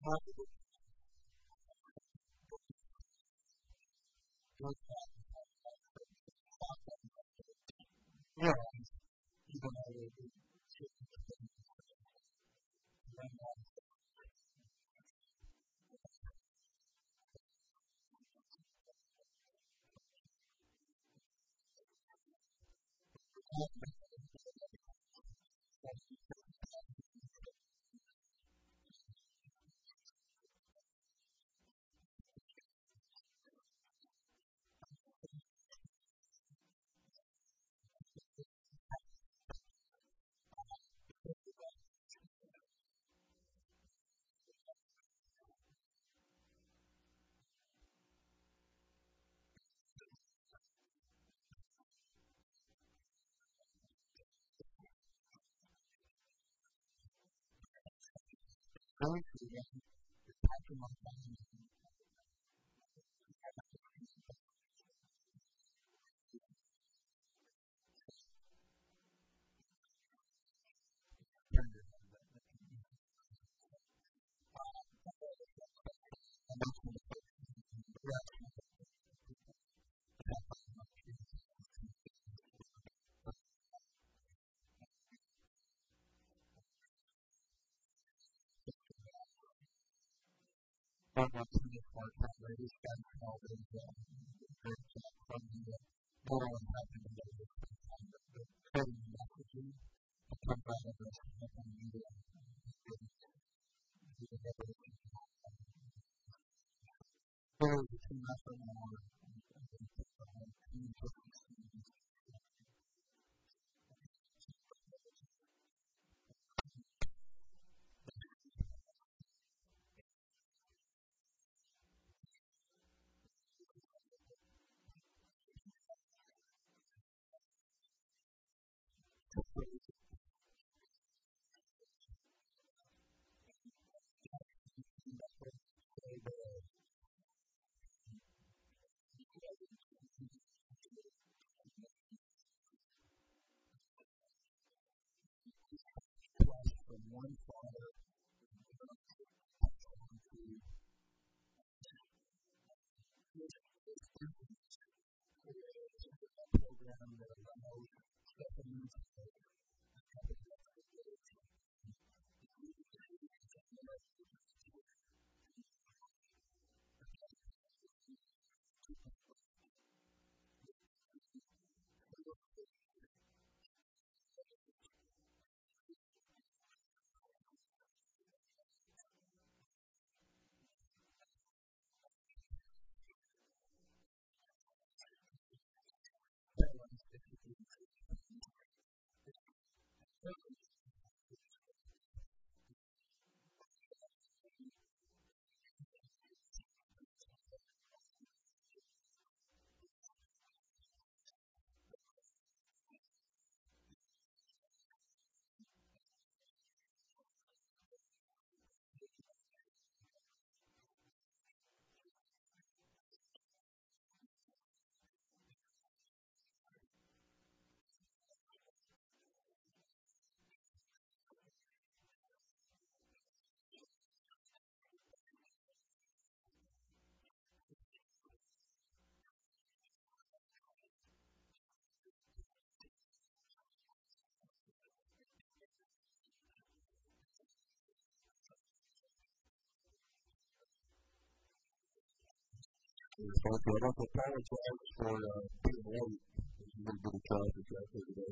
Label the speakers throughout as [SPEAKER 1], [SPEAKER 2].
[SPEAKER 1] Okay, I'd like to apologize for being late. There's a little bit of traffic out there today.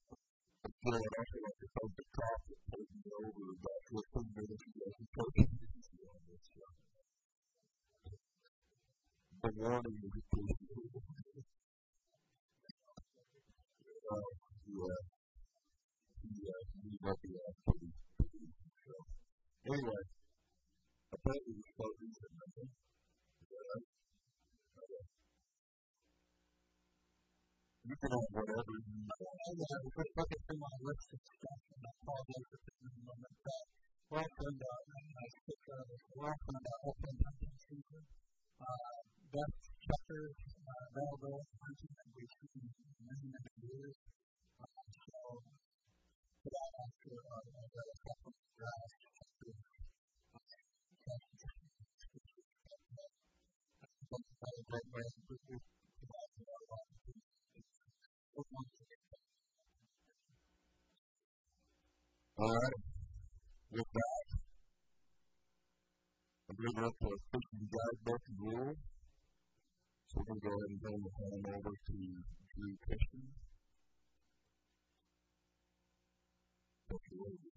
[SPEAKER 1] Yeah, I'd also like to thank the cop that pulled me over about 15 minutes ago for taking me on this. The warning is appreciated. Yeah, he might be out pretty. So, anyway, I thought we were supposed to do something. Yeah. You can have whatever you want.
[SPEAKER 2] Yeah, we're just looking through my list of stuff, and I apologize for taking a moment. But we're also in the nice picture of this. We're also in the open hunting season. Best checkers available hunting that we've seen in many, many years. So, for that, after the supplement grass, great way to provide for our life.
[SPEAKER 1] All right. With that, I'm going to go up to a Christian guidebook and rule. So we're going to go ahead and turn the time over to Drew Christian. Thank you.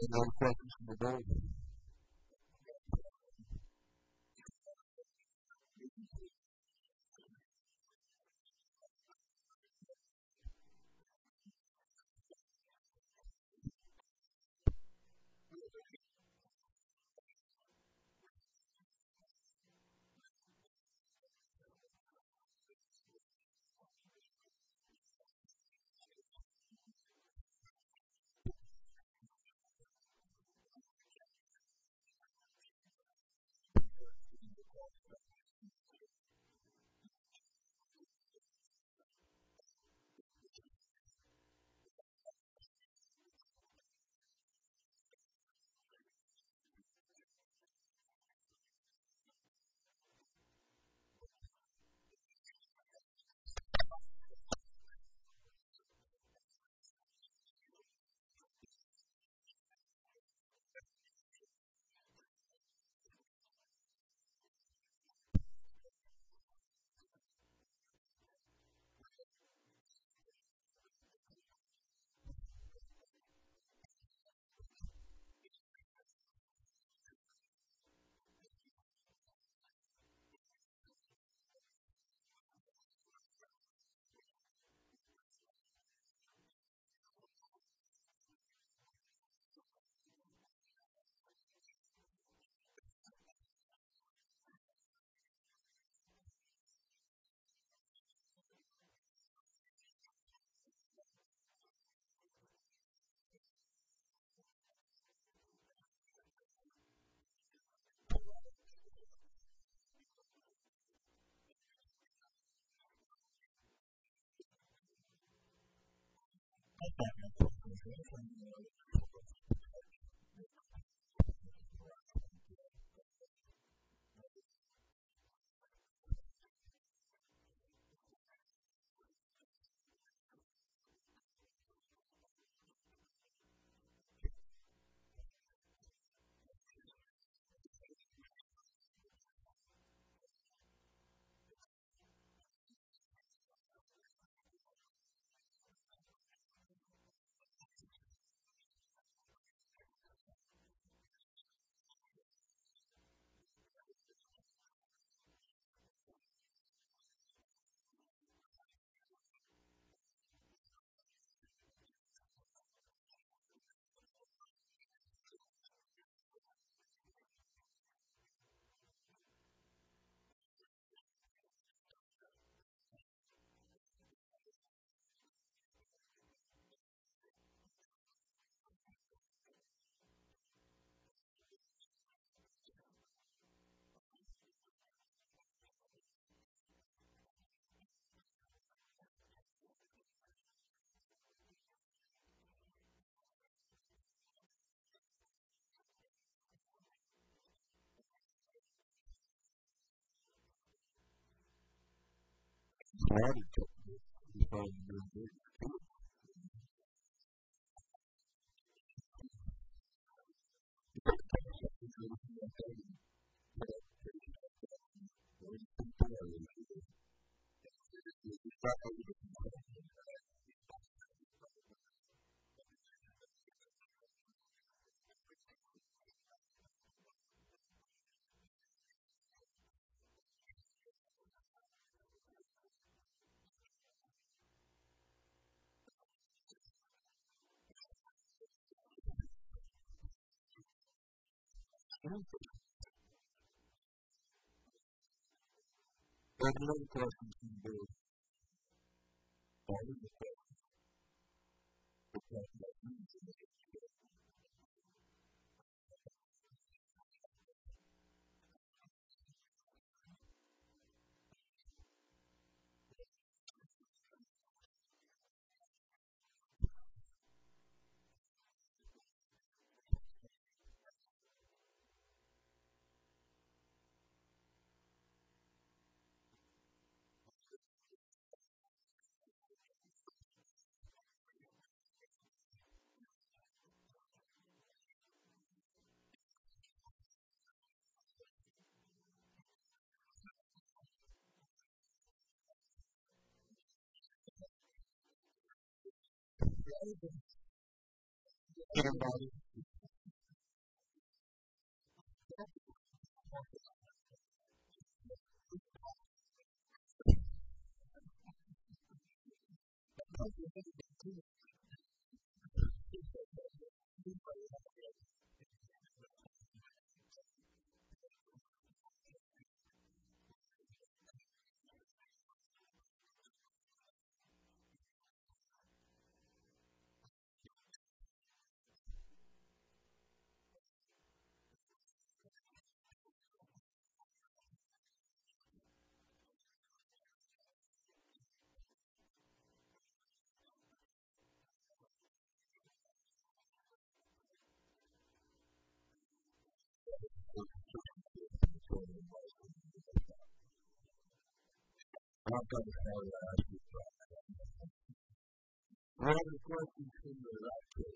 [SPEAKER 1] Any other questions from the board? Started to be probably doing good. Any other questions from the board? Started the everybody. I'm going to tell you, ask you what are the questions from the right kid?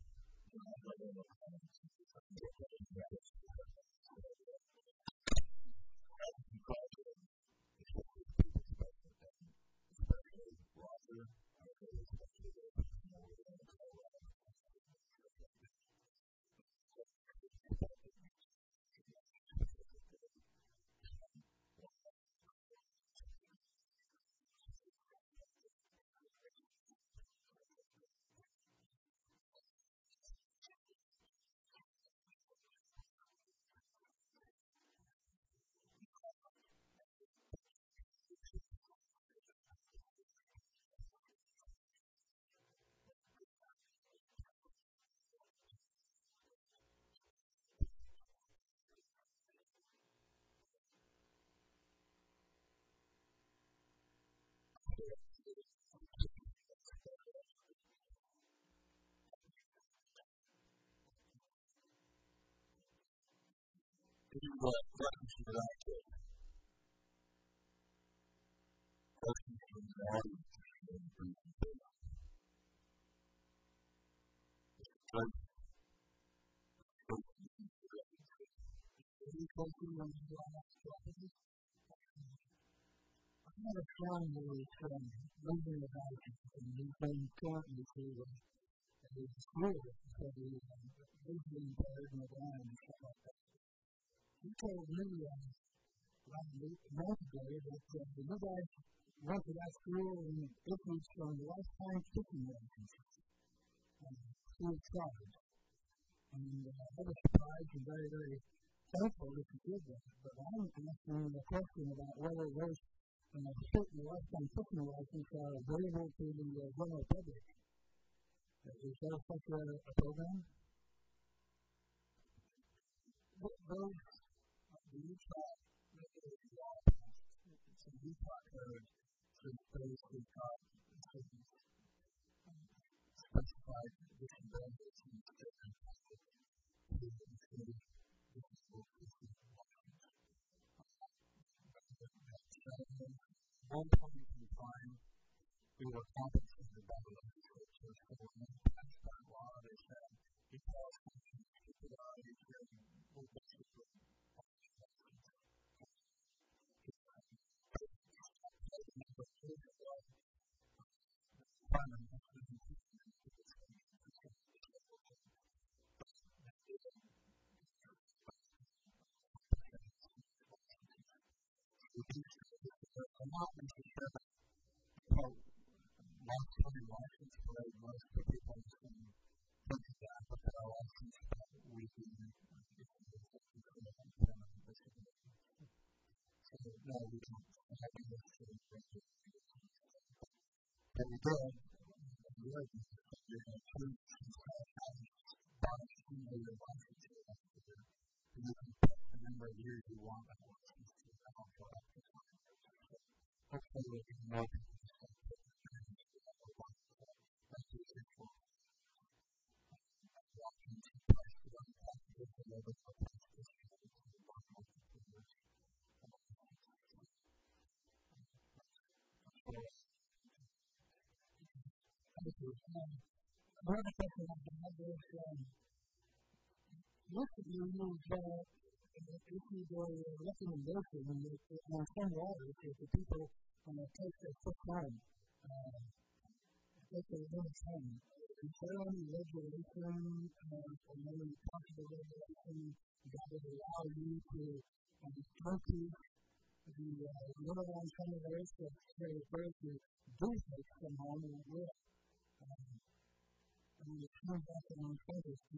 [SPEAKER 1] Questions from the right kid. Questions from the audience.
[SPEAKER 2] I had a friend who was living in the house, and he's been currently to a school for the visually impaired and the blind and stuff like that. He told me about a month ago that you guys went to that school and issued some lifetime fishing licenses. He was charged. And I was surprised and very, very thankful that you did that. But I'm asking the question about whether those certain lifetime fishing licenses are available to the general public. Is there such a program? Those the Utah regulated law passed. It's a Utah code that basically taught specified disabilities and different one point in time, we were compensated by the legislature for when we passed that law. They said, because we can keep it out of here, we'll basically not necessarily long-term license for most people can take that with their license, but we can so no, we don't have any history of it. But we did, we had two products in your license and you can pick the number of years you want that license to have for up to 5 years. Hopefully we can make it Another question I have is, most of you use issued a recommendation on some waters that the people take their fish home, take their limits home. Is there any regulation or any possible regulation that would allow you to empty little on some of those that say birds that do take from home and will. And it comes back on purpose to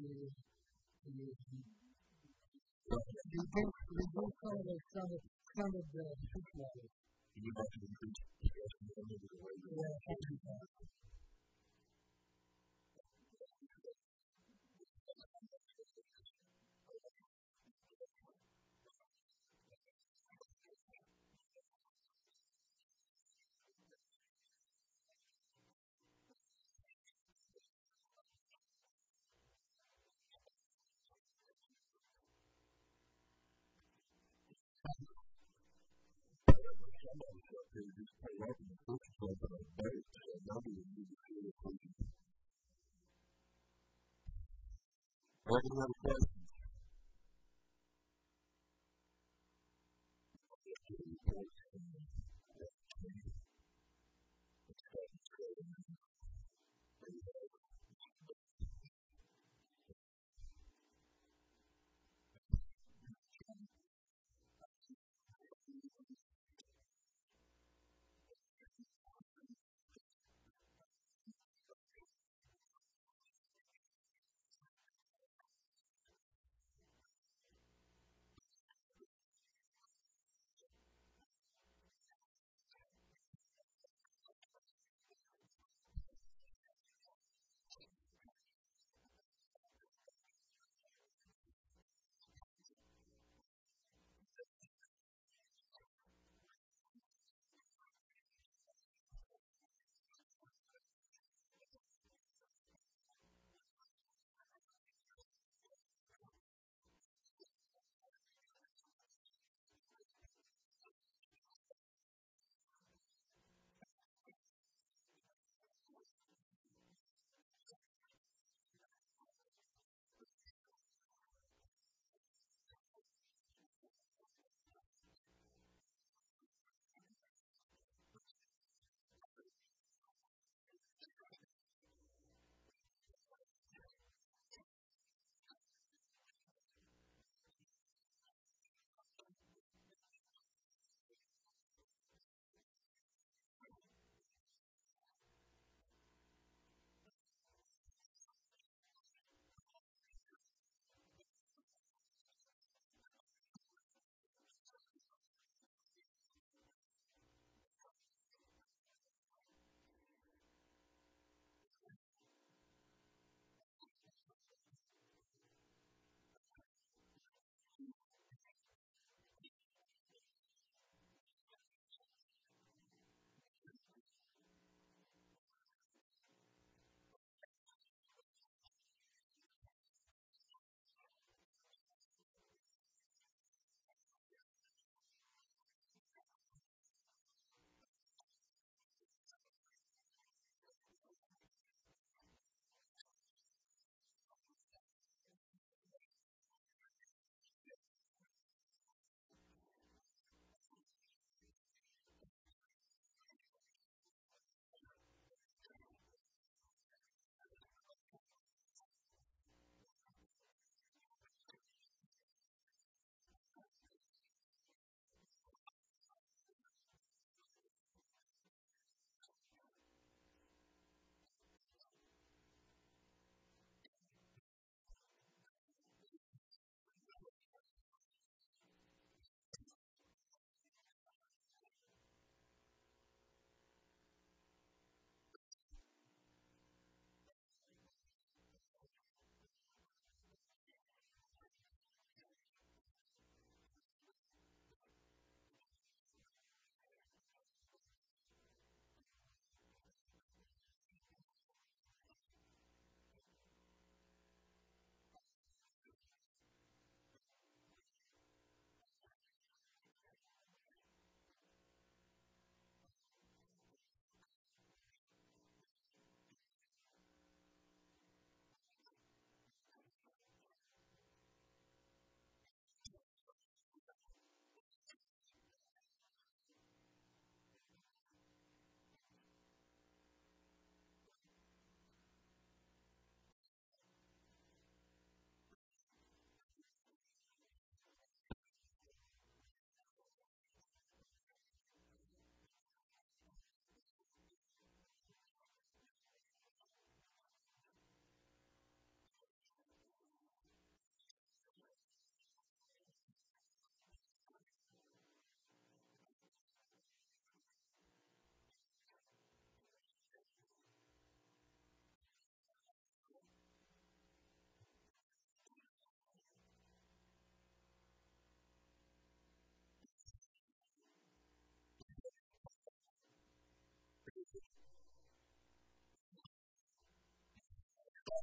[SPEAKER 2] reduce some of the standard fish levels.
[SPEAKER 1] You have to increase the way somebody's out there just pull up and put yourself in a boat, so nobody would need to feel it for you. Any other questions?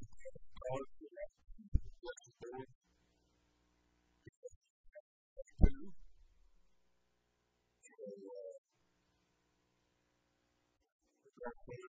[SPEAKER 1] cars for that. That's the board. Two. So, that's what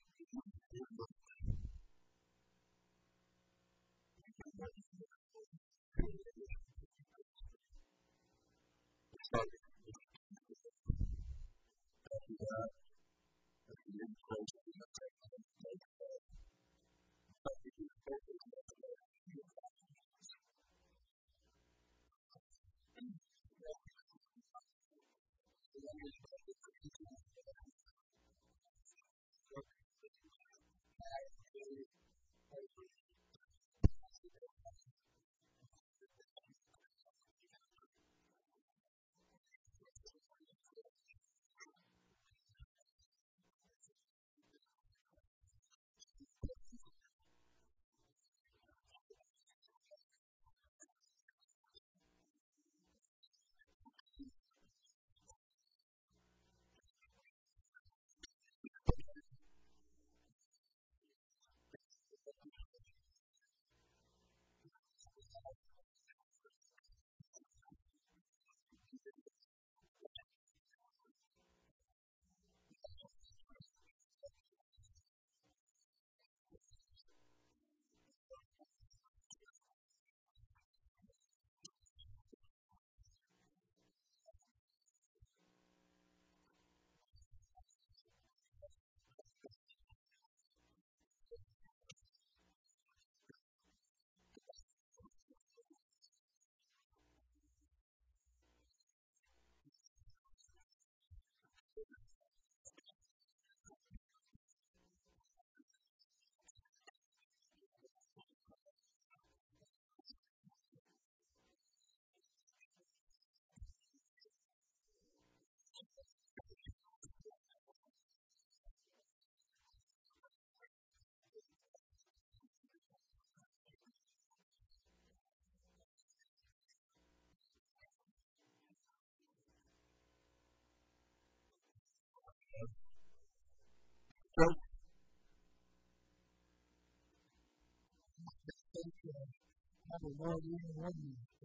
[SPEAKER 2] have a more even one.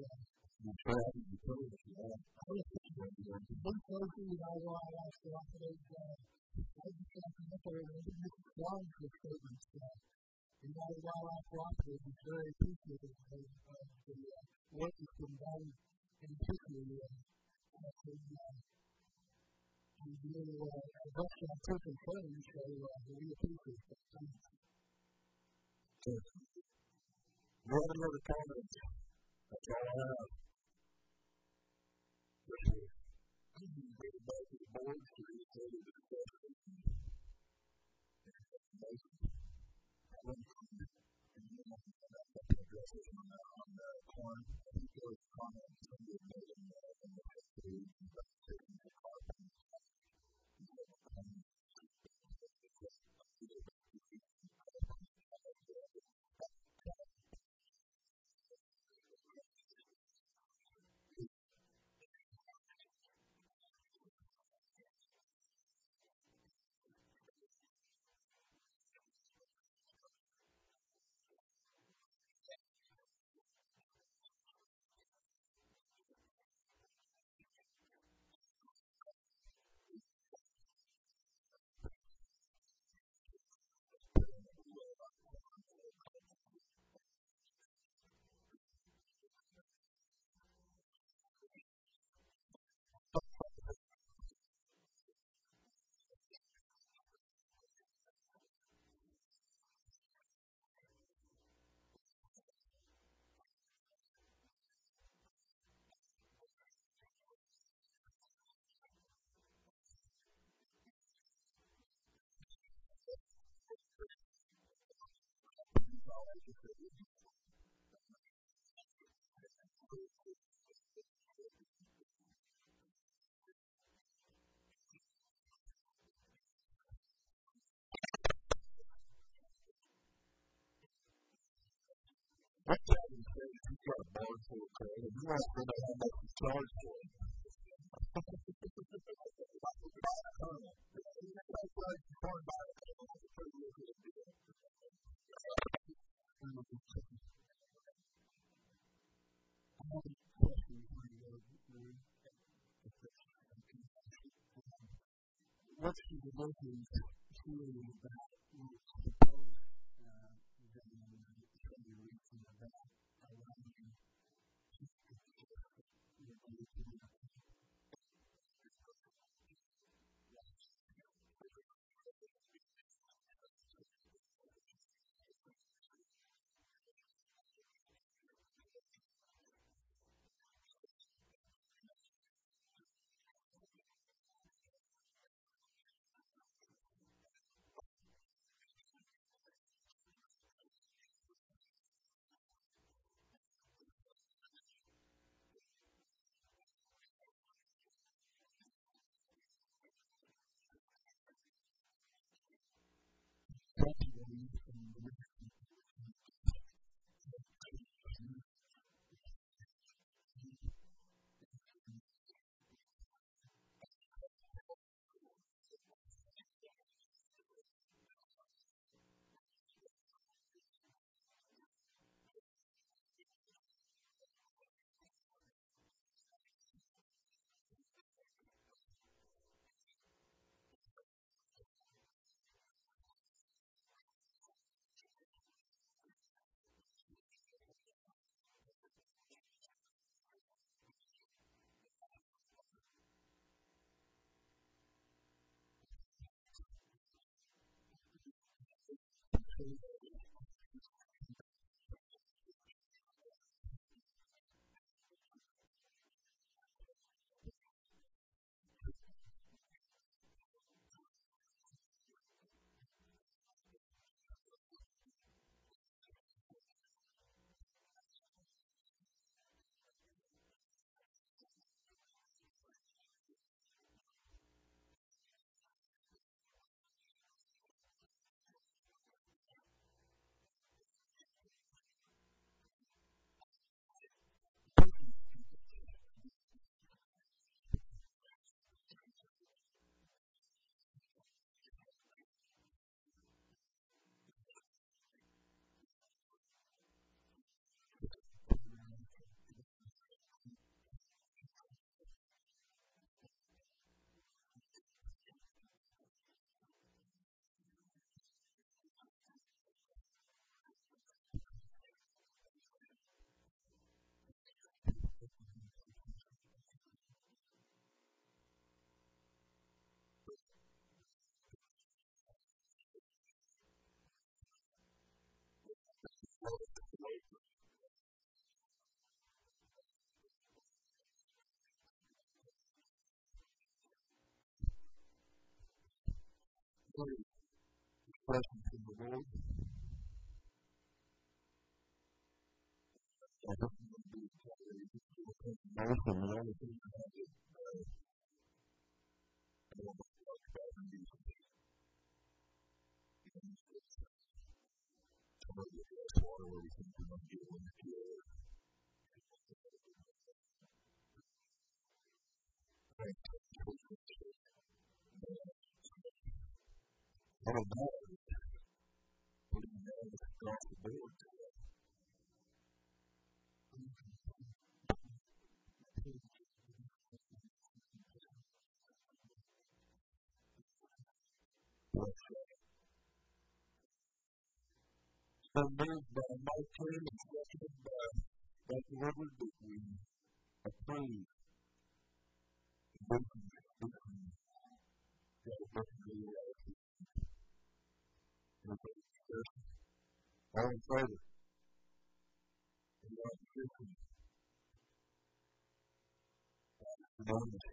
[SPEAKER 1] you try to be told if you want.
[SPEAKER 2] The big places that I go out after those, I just have to look at it and make strong for statements. And that wildlife cooperative is very appreciative of the work that's been done in particular. And that's on certain things, so we appreciate that.
[SPEAKER 1] No other comments? That's all I have. I'm going to go back to the board for any further discussion. On the corn, I think there was comments on the building and the food, but taking the carbon. What time is it? You've got a bar full of credit. You want to know how much you charge for it.
[SPEAKER 2] what she was looking to that was proposed that somebody reaching about allowing
[SPEAKER 1] Questions from the board? I think we're going to be motion and everything. I don't know what about these. Some of the water where we think we're going to get one or two other. I don't know. Putting that across the board. So moved by Mike Kim and seconded by Dr. Edward that we approve all in favor? Any opposition? Unanimous.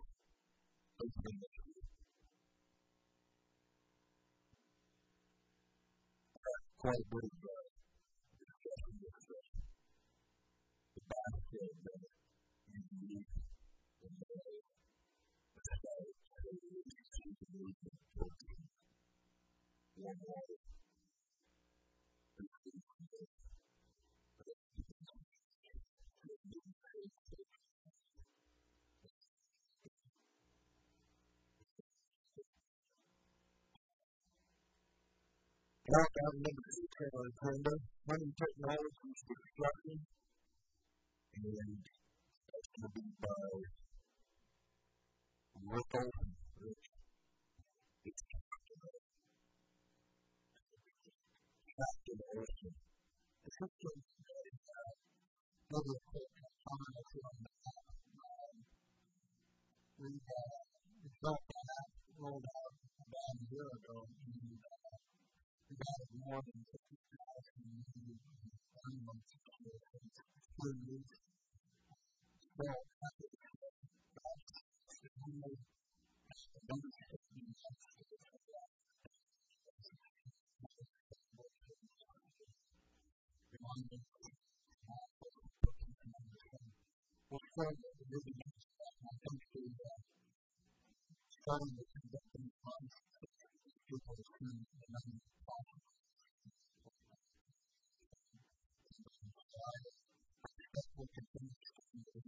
[SPEAKER 1] Quite a bit of discussion with the basket and the unique and the state of the movement towards one water. Countdown number 6 on our agenda, Hunting Technologies Construction, and that's going to be by Rick Olson. Rich, back to the ocean.
[SPEAKER 2] The system is maybe a quick comment or two on that. We developed that app, rolled out about a year ago, and we've added more than 50,000 new animals to the community. So, after the only starting with conducting funds, people to the money process. That will continue to be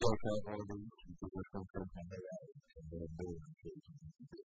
[SPEAKER 1] check out one of these because there's some stuff on their out and they're doing it.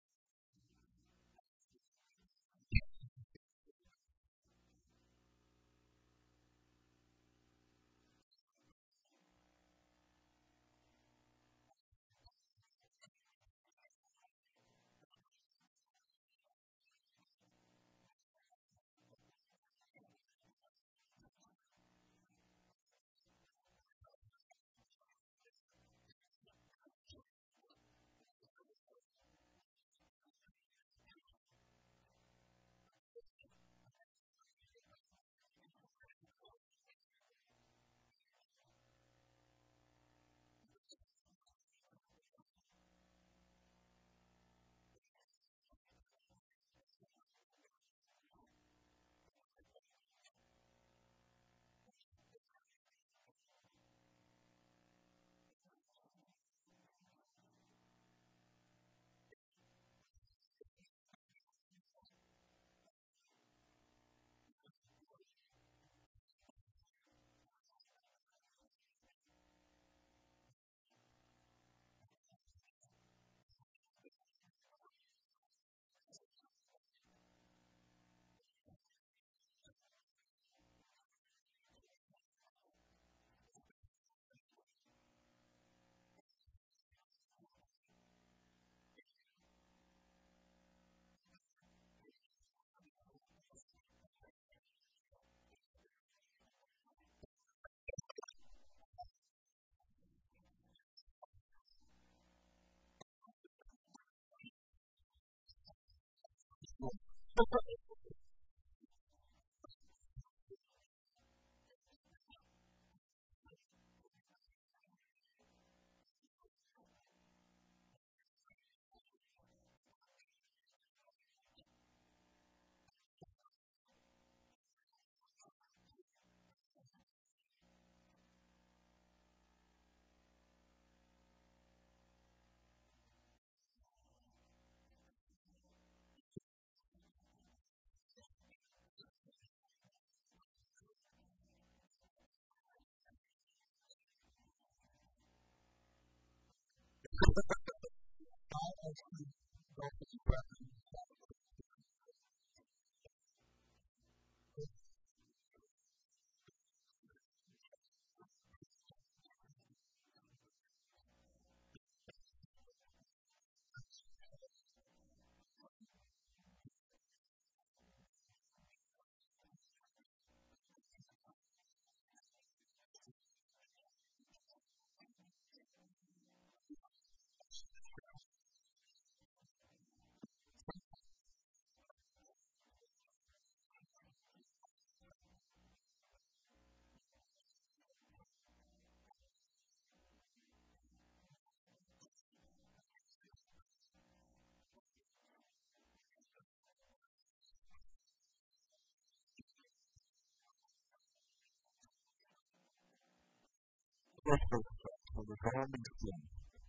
[SPEAKER 1] Yes, so the farming thing,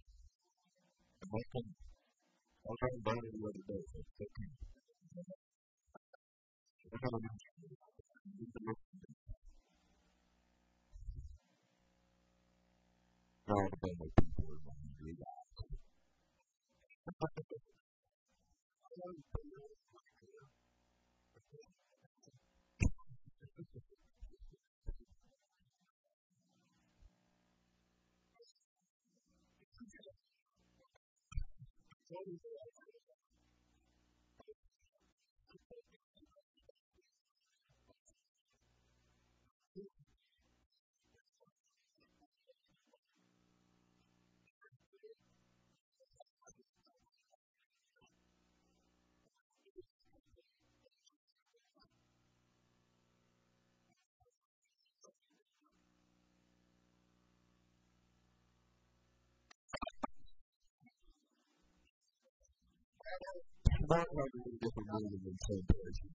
[SPEAKER 1] and I was talking about it the other day, we're going to need to look at all the family people are going to do that. Not like a different movie than some places,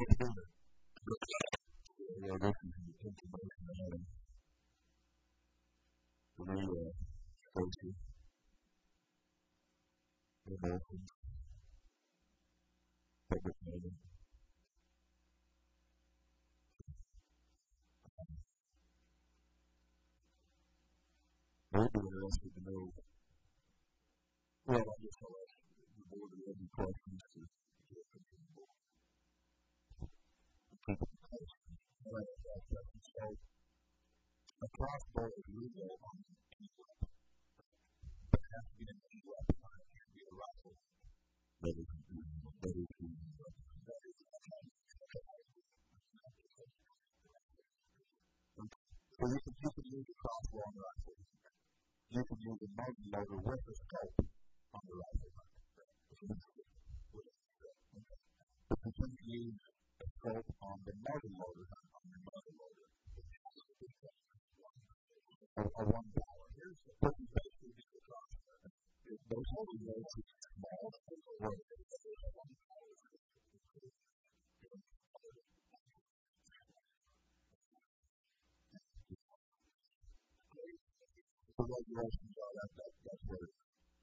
[SPEAKER 1] Yeah, this is information item. Maria Stacy, American, public meeting. They'd be interested to know. Well, I guess I'll ask the board if any questions to get from the board. So, a crossbow is legal on any weapon, but it has to be an any weapon, not it can't be a rifle. That is true. So you can use a crossbow on the rifle. You can use a muzzle loader with a scope on the rifle. But you can use a scope on the muzzle loader, or one barrel. But you basically use the crossbow. Those are the ways it's small. The regulations are that's what it is.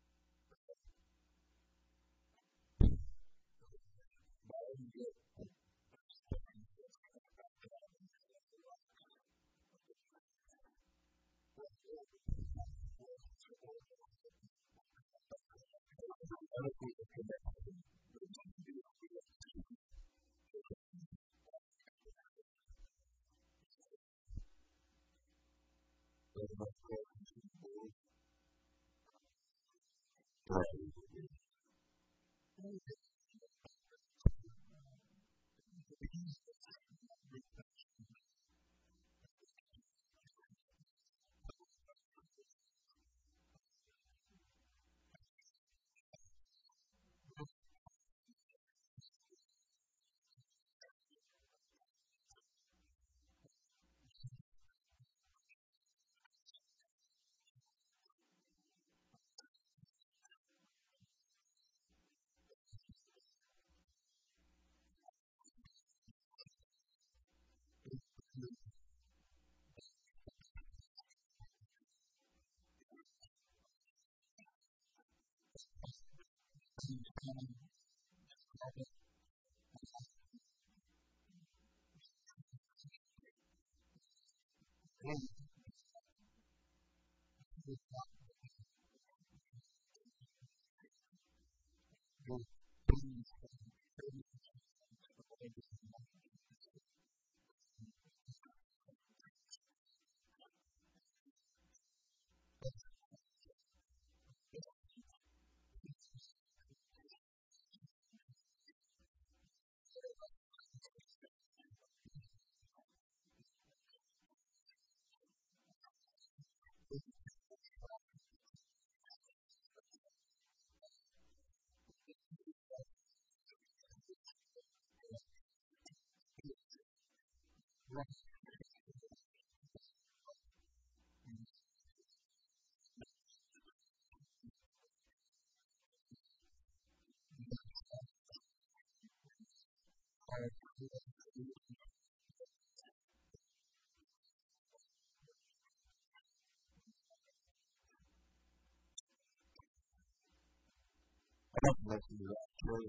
[SPEAKER 1] I don't know if you're actually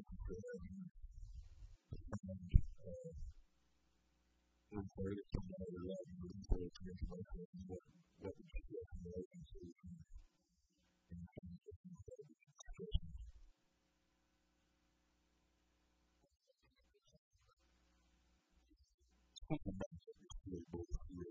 [SPEAKER 1] referred to somebody or not, but it's very information what would you get from the agency and speaking about this field, both of you,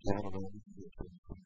[SPEAKER 1] I don't know if you can get them.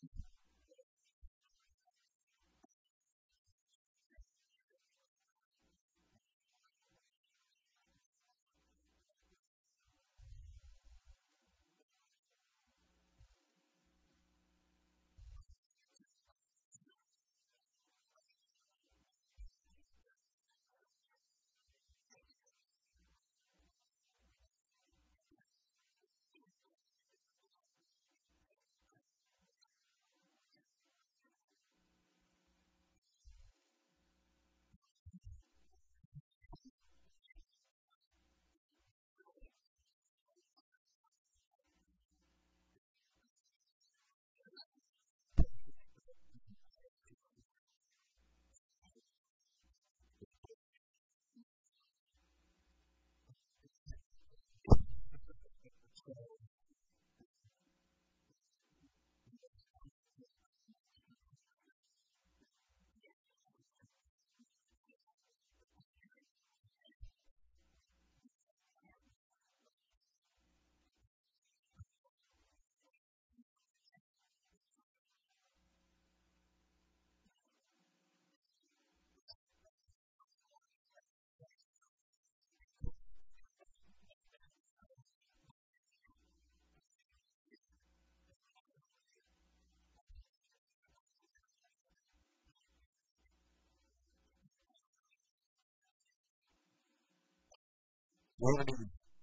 [SPEAKER 1] One of the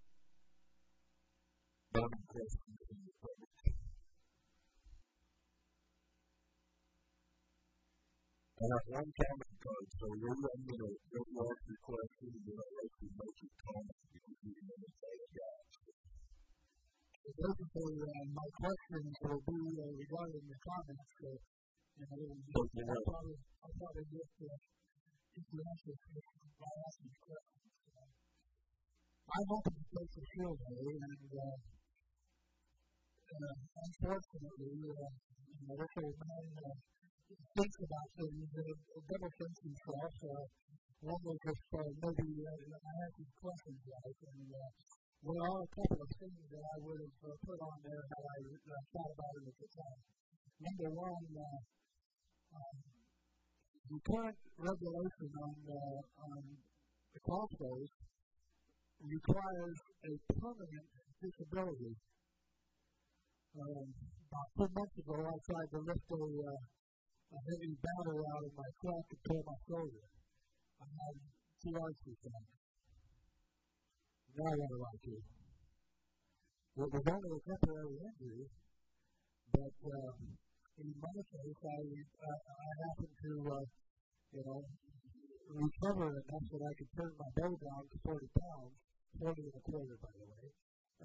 [SPEAKER 1] burning questions in the public. I have one comment card, so Lee, I'm going to go off your question and then I'll let you make your comment because you can say it back.
[SPEAKER 2] Basically, my questions will be regarding the comments. So, I'll probably just the answer by asking questions. I'm open to take the field day, and unfortunately, this old man thinks about things, double thinks himself. One was just maybe I have these questions right, and there are a couple of things that I would have put on there had I thought about it at the time. Number one, the current regulation on the crossroads requires a permanent disability. About 2 months ago, I tried to lift a heavy battery out of my truck and pull my shoulder. I had 2 arteries done. Now what do I do? It was only a temporary injury, but in my case, I happened to, recover enough that I could turn my bow down to 40 pounds, 40 and a quarter, by the way,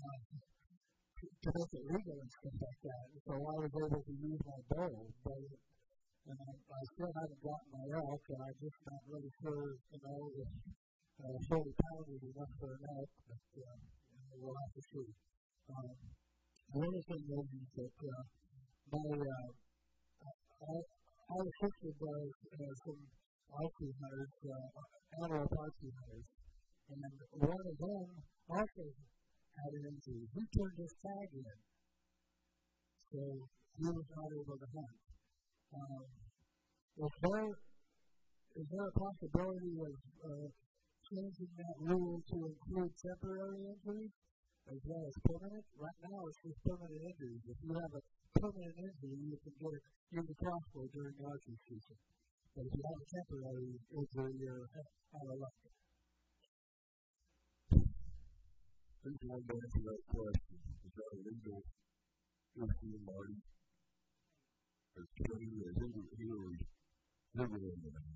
[SPEAKER 2] to make it legal and stuff like that. And so I was able to use my bow, but I still haven't gotten my elk, and I'm just not really sure, if 40 pounds is enough for an elk, but we'll have to see. The other thing is that I assisted some archery hunters, antelope archery hunters, and one of them also had an injury. He turned his tag in, so he was not able to hunt. Is there a possibility of changing that rule to include temporary injuries as well as permanent? Right now, it's just permanent injuries. If you have a permanent injury, you can get it in the crossbow during the archery season. But if you have a temporary injury, you're out of luck.
[SPEAKER 1] Who's going to answer that question? Is that a legal issue, Marty? Or Kenny? Or who will answer that?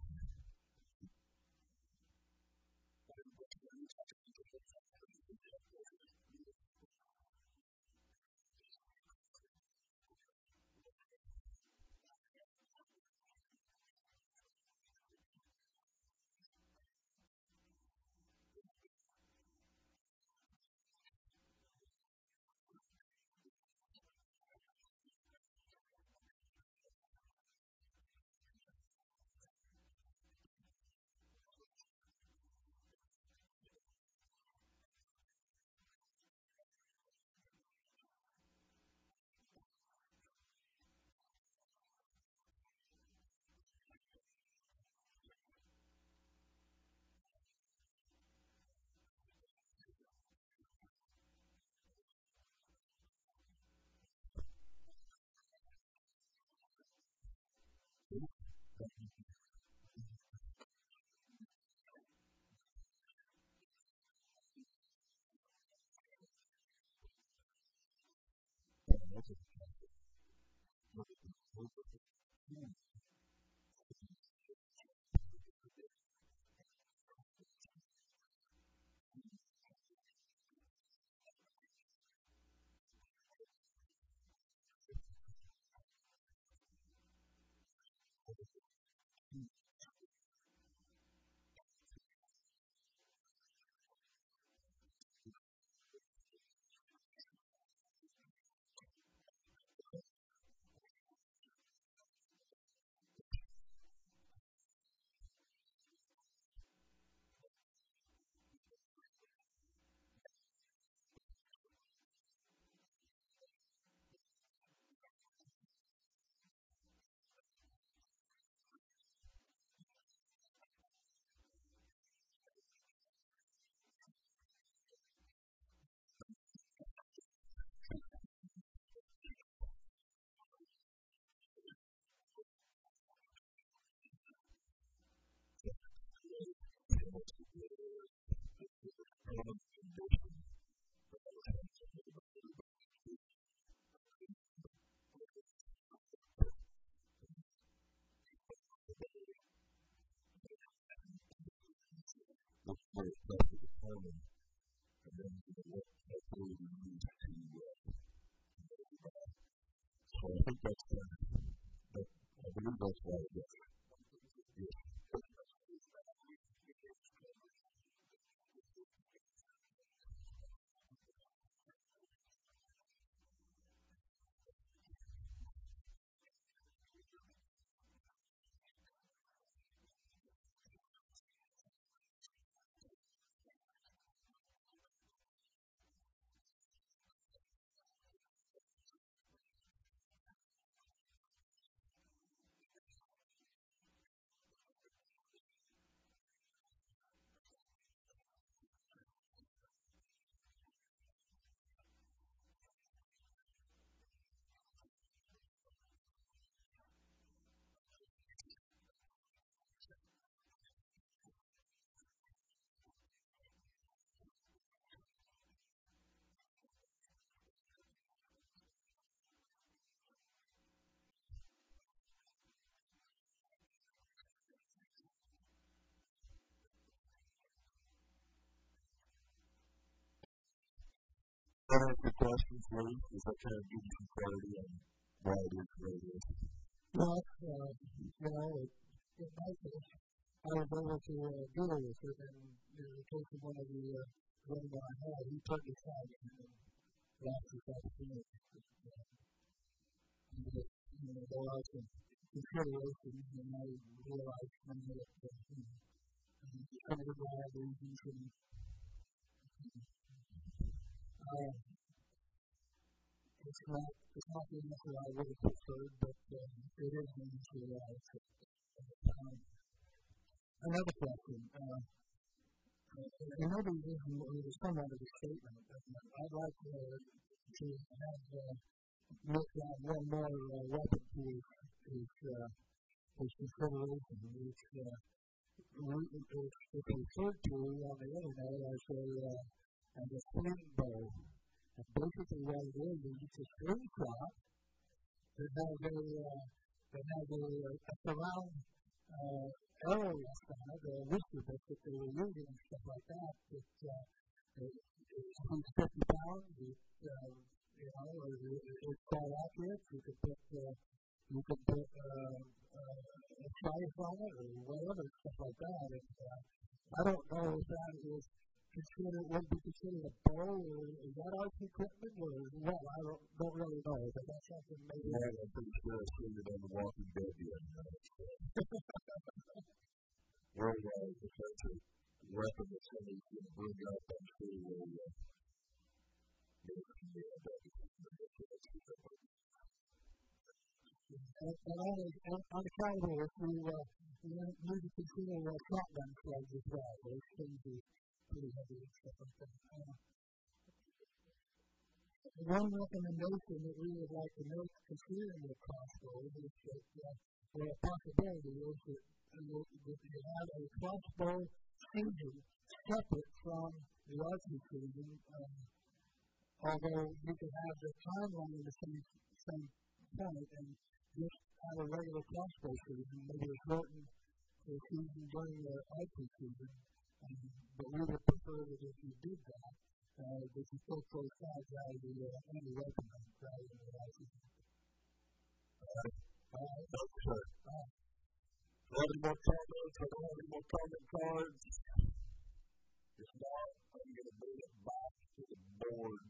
[SPEAKER 1] very tough to determine, and then what hopefully we use to so I think that's I believe that's why it is. Yes. That answer questions, Lee? Does that kind of give you some clarity on why it is what it is?
[SPEAKER 2] Well, in my case, I was able to deal with it, and in the case of one of the women that I had, he turned his side and lost his opportunity. There are some considerations, and I realized from that some of the bad reasons, and it's not the answer I would have preferred, but it is the answer that I accepted at the time. Another question. Maybe this is somewhat of a statement. I'd like to have Nick add one more weapon to his consideration, which is referred to on the internet as a sling bow. And basically what it is it's a slingshot that has a surround arrow left on it, a whisker bit that they were using and stuff like that. It's 50 pounds. It's quite accurate. You could put a price on it or whatever, stuff like that. And I don't know if that is would be considered a bow, or is that arts equipment, or what? I don't really know, but that's something maybe.
[SPEAKER 1] Yeah, I'm pretty sure I've seen it on The Walking Dead yet. Where it's a weapon that somebody can bring up, I'm sure will
[SPEAKER 2] on the calendar, if you need to consider shotgun slugs as well, those things are pretty heavy and stuff like that. One recommendation that we would like to make considering the crossbow is that, or a possibility is that you have a crossbow season separate from the archery season, although you could have the timeline in the same point and just have a regular crossbow season, maybe a shortened season during the archery season. But we would prefer that if you did that, that you take those sides out of the anti-weapon rather than the archery season.
[SPEAKER 1] All right. Any more comments? I don't have any more comment cards. If not, I'm going to bring it back to the board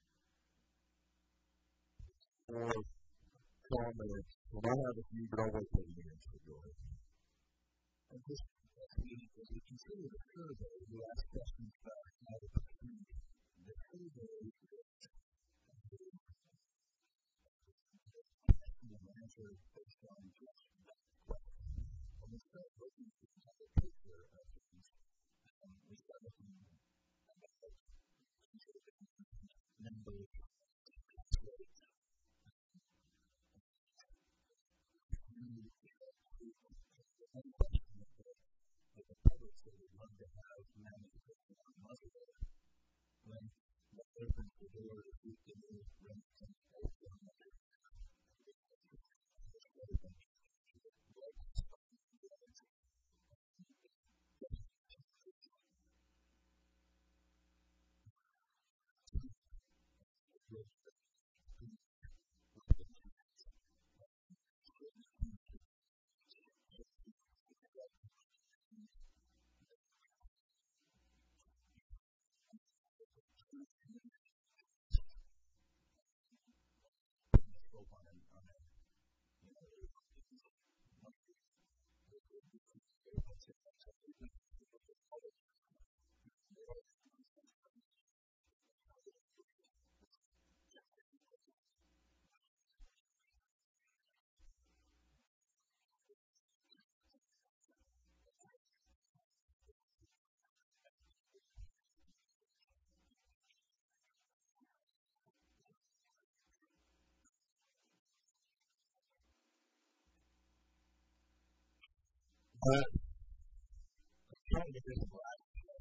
[SPEAKER 1] for comments. And I have a few, but I'll wait till the end, so go ahead. And just as we consider the survey, we ask questions about how to proceed. The survey is an answer based on just that question. And we start looking at the picture of things. We start looking at numbers, rates, one question that the public said would love to have management on Monday when that opens the door to we can run some open trying to get some black.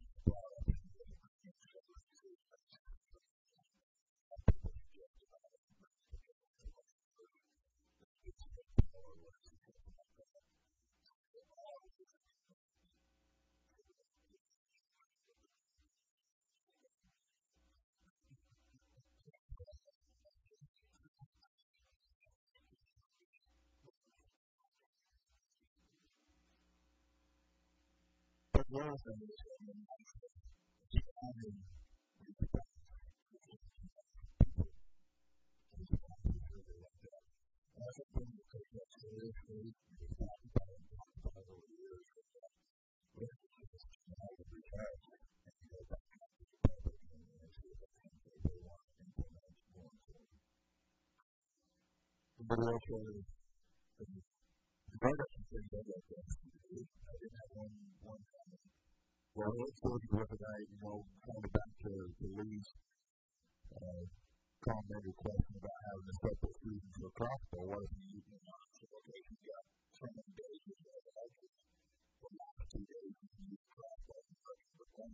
[SPEAKER 1] But the other thing is, but also, the other thing that I did have one well, let's go to the night, kind of back to Lee's comment or question about having a separate season for crossbow. What if you got 10 days of the last 2 days of the crossbow, but one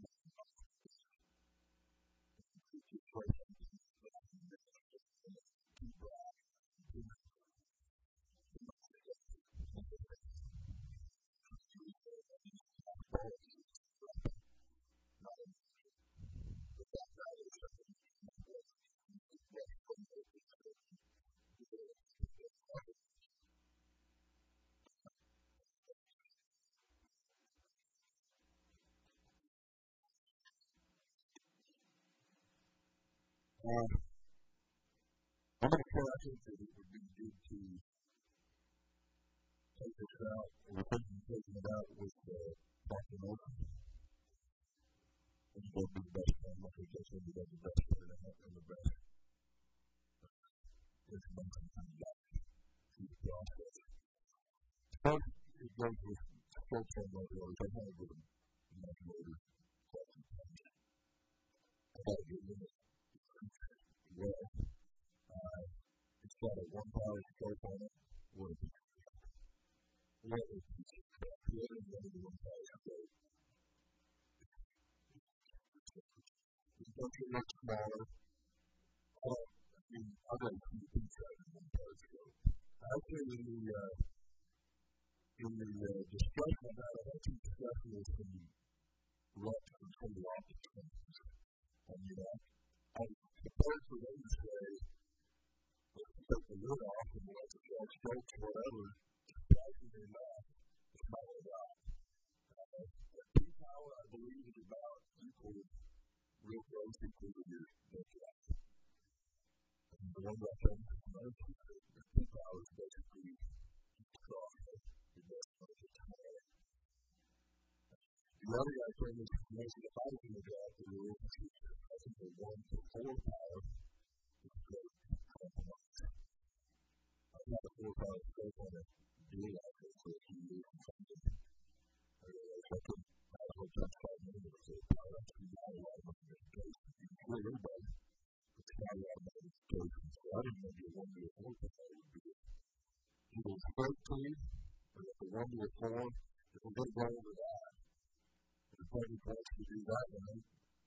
[SPEAKER 1] I'm going to say I think that it would be good to take this out, or thinking of taking it out with Dr. Ocean. It's going to be the best thing, like I just said, the best player and the best information coming back through the process. First, it goes with short-term motivators. I want to get a motivator question. I got to get in it. Well, it's got a 1-power scope on it. What is it? What is it? Creating a 1-power scope. It's going to look smaller. I've got a few things out of 1-power scope. Actually, in the discussion about it, I keep discussing with some reps from some of the optics companies. I suppose for them to say, let's take the lid off and let the shell strokes, whatever, surprisingly enough, it's not a lot. P-power, I believe, is about equal to real growth equal to your net depth. And the one that comes to most of the P-power is basically across the best of the time. The other guy told me if I was going to draft the rules, I think the 1 to 4 power is great compromise. I've got a 4-power scope on a deal out there for a few years and something. I realized I could might as well jump 5 minutes with a 4-power. That's not a lot of modification. You can hear everybody, but it's not a lot of modification. So I didn't know the 1 to 4 power would be either a straight team or if the 1 to 4, if we're going to go over that, the party wants to do that, and I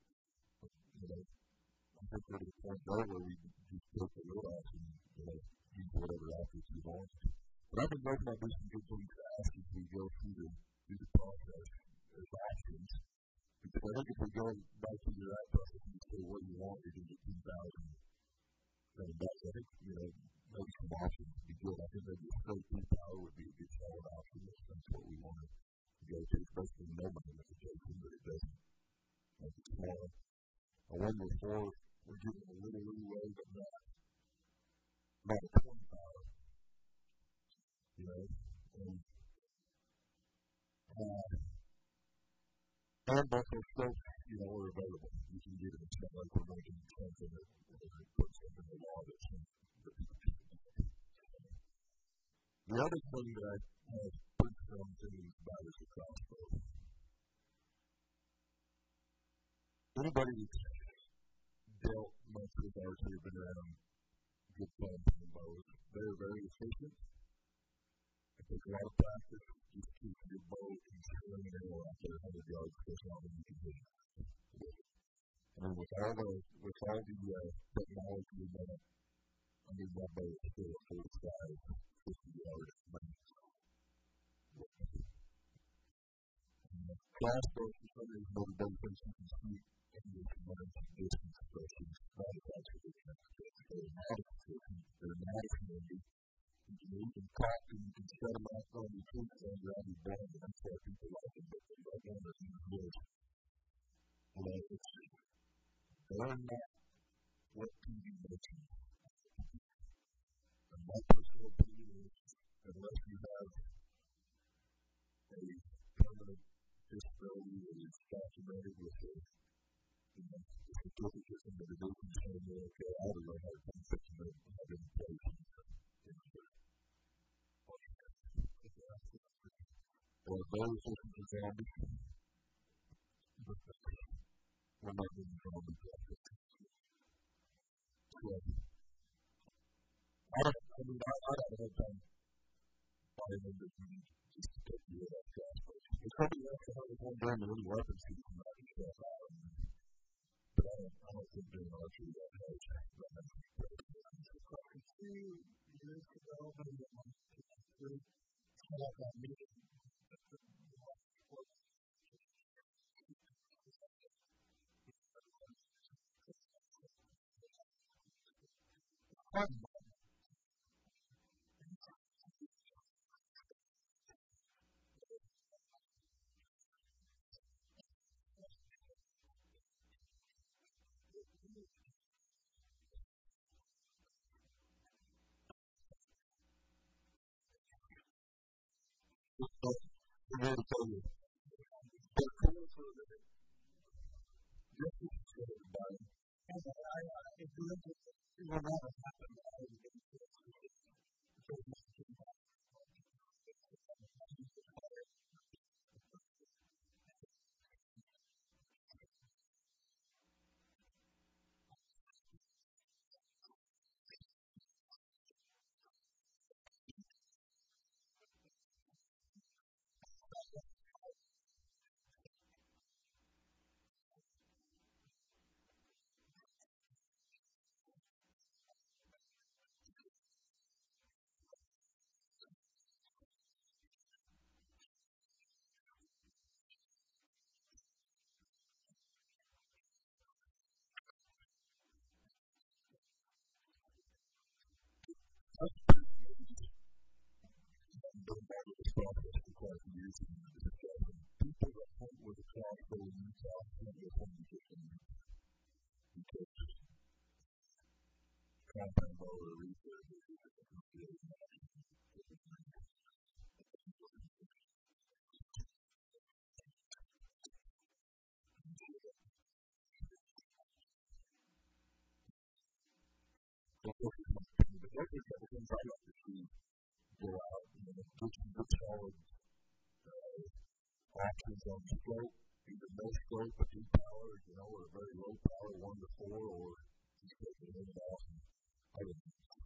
[SPEAKER 1] think we're to the point there where we just take the lid off and use whatever outfits we want. But I've been working on some good things to ask as we go through the process as options. Because I think if we go back to your ad process and say what you want, you're going to get 2,000 bucks. I think, maybe some options would be good. I think maybe a straight P-power would be a good solid option. That's what we want to go to, especially no modification, but it doesn't make it smaller. A 1 to 4, we're giving a little leeway, but not a 20 power. And both those scopes, are available. You can get it. It's not like we're making something that puts them in the law that people can't do. The other thing that I have put some things about is the crossbow. Anybody that's dealt much with archery or been around good fun from bows, they're very efficient. It takes a lot of practice. Just keep your bow and string an arrow out there 100 yards fish on when you can hit it. And with all the technology that I mean, my bow is still a 45, 50 yard range. Crossbow for some reason never done things you can shoot anywhere from 100 distance, especially not attached to the transportation. They're not handy. You can cock and you can set them out on your tree stand around your band, and that's why people like them, but they don't want to use this. They're not what TV mentions. And my personal opinion is, unless you have a permanent disability that is documented with a certificate from the division saying they're okay, I don't know how to come fixing it and have it in place. Or those looking for zombies. We're not doing zombies like this. So, I don't have time buying into just to take you out of gas station. If somebody else has one gun and any weapons, you can knock yourself out. But I don't think doing archery that much. A few years ago, maybe a month or two, I had that meeting. I'm going to tell you. They're cool for a minute. Just as you said, everybody. And if you look at it, will never happen. People that hunt with a crossbow in Utah hunt with one because compound bow or research is those are the things I like to see go out and get some good solid options on scope, either no scope, but deep power, or a very low power, 1 to 4, or just take it in and out. I would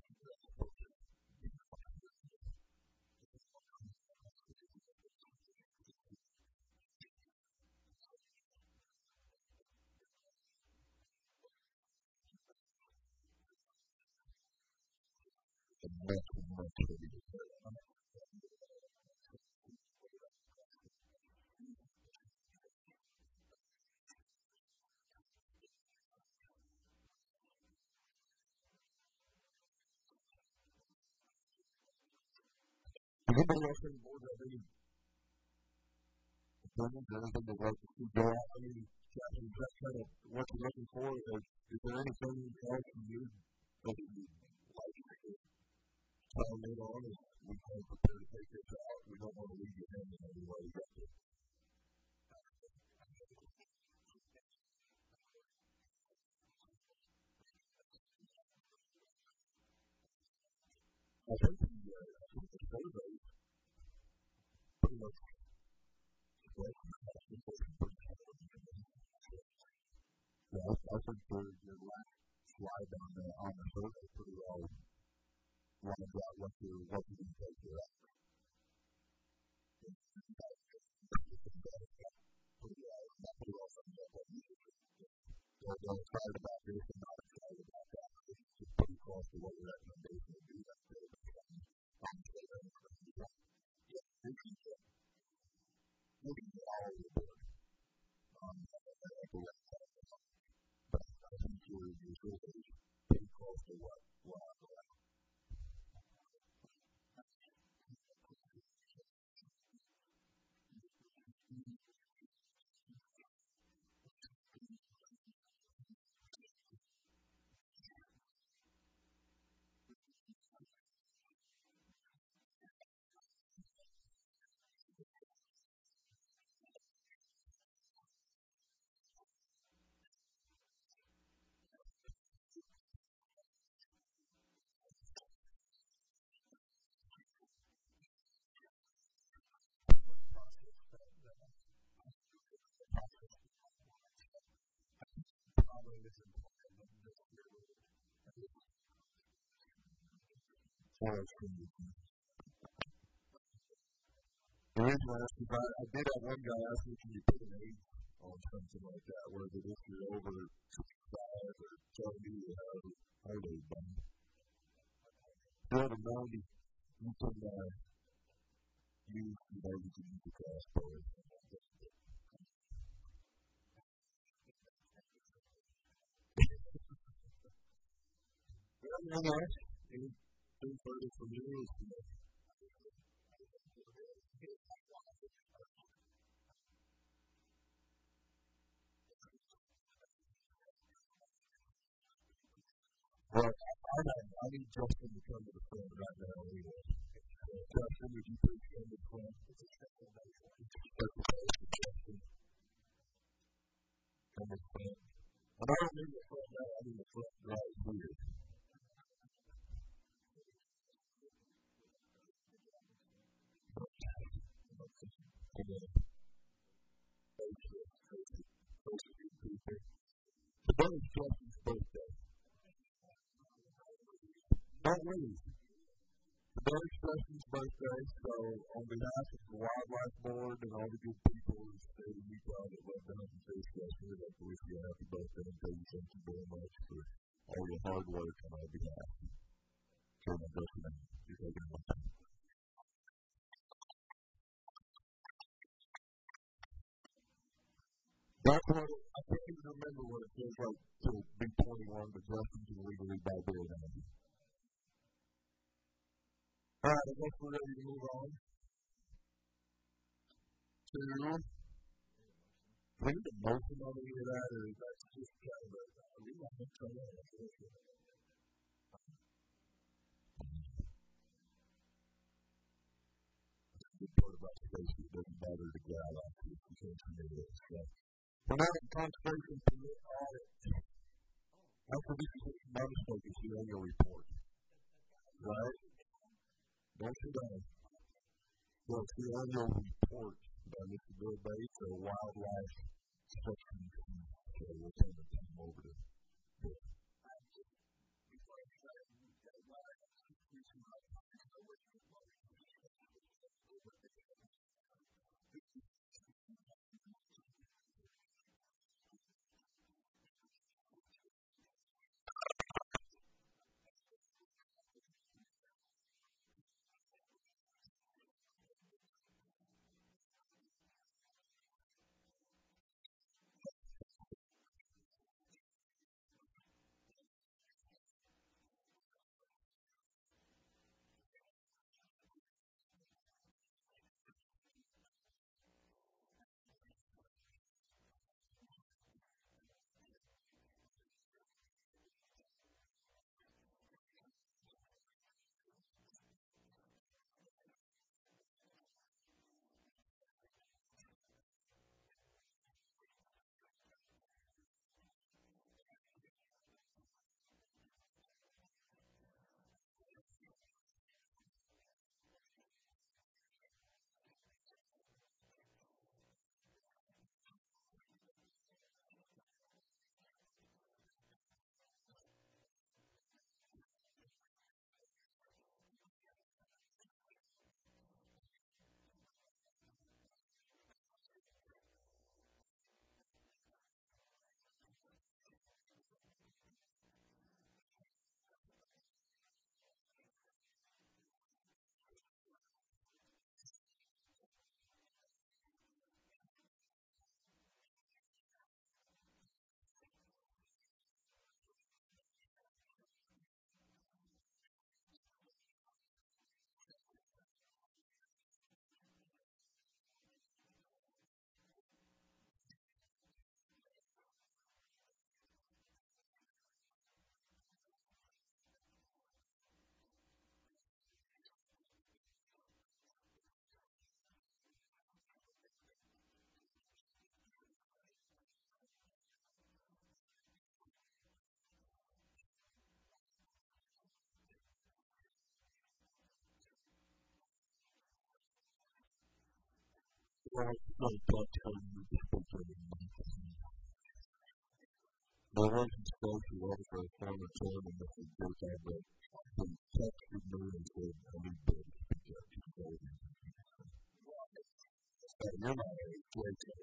[SPEAKER 1] much ready to say that. Anybody else on the board have any opinions or anything they'd like to see go out? I mean, Captain, is that kind of what you're looking for? Is there anything else you need that you'd like to chime in on? We can't prepare to take this out. We don't want to leave you hanging anyway. We got to. I think the survey pretty much I think your last slide on the survey pretty well lines out what you're going to take care of. They're excited about this and not excited about that. It's just pretty close to what your recommendation would be. That's good. Honestly, looking at all of the board, but I think your survey is pretty close to what I like. The reason I asked you about it, I did have one guy ask me, can you put an age on something like that, whether if you're over 65 or 70 or however old you've been. If you're over 90, you can use the crossbow. Anything else? Anything further from you? Well, I need Justin to come to the front right now anyway. Justin, would you please come to the front? Justin, come to the front. And I don't mean the front now, I mean the front right here. Today is Justin's birthday. Don't leave. Today is Justin's birthday, so on behalf of the Wildlife Board and all the good people in the state of Utah that love to hunt and fish, Justin, I'd like to wish you a happy birthday and tell you thank you very much for all your hard work on our behalf. So my birthday now. You're taking it. That's what I can't even remember what it feels like to be 21, but Justin can legally buy beer now. All right, I guess we're ready to move on to. We need a motion on any of that, or that's just kind of a good part about space. It doesn't bother to get out after you can't commit it. So, we're not in conservation permit audit. After this is not a focus, your annual report. Right? Don't sit down. Well, it's the annual report by Mr. Bill Bates, a wildlife section. So we'll turn the time over to Bill. not a tough time to speak of it. There wasn't space for all of our former time and that was built out, but he texted me and said, I need to speak up to you. You're not a great guy.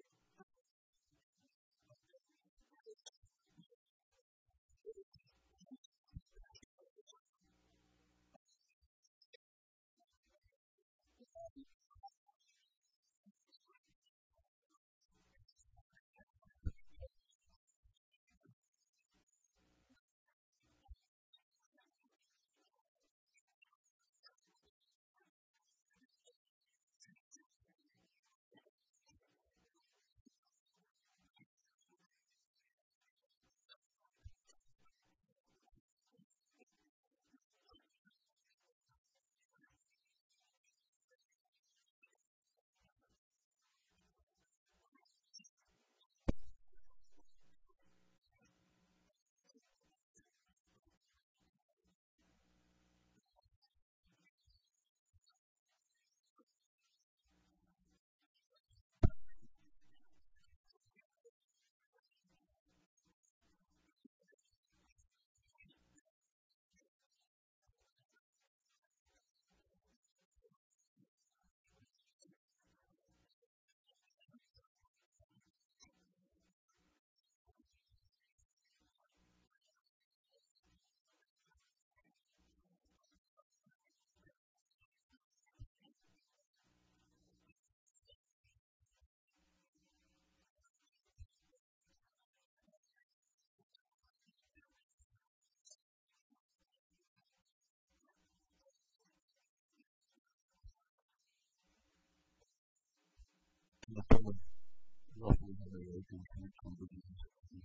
[SPEAKER 1] Roughly how many acres each one of these?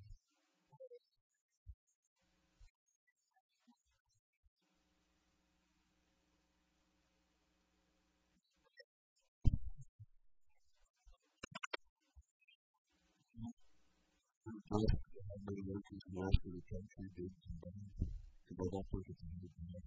[SPEAKER 1] Just how many acres the rest of the country did combined? Because I don't think it's a good thing.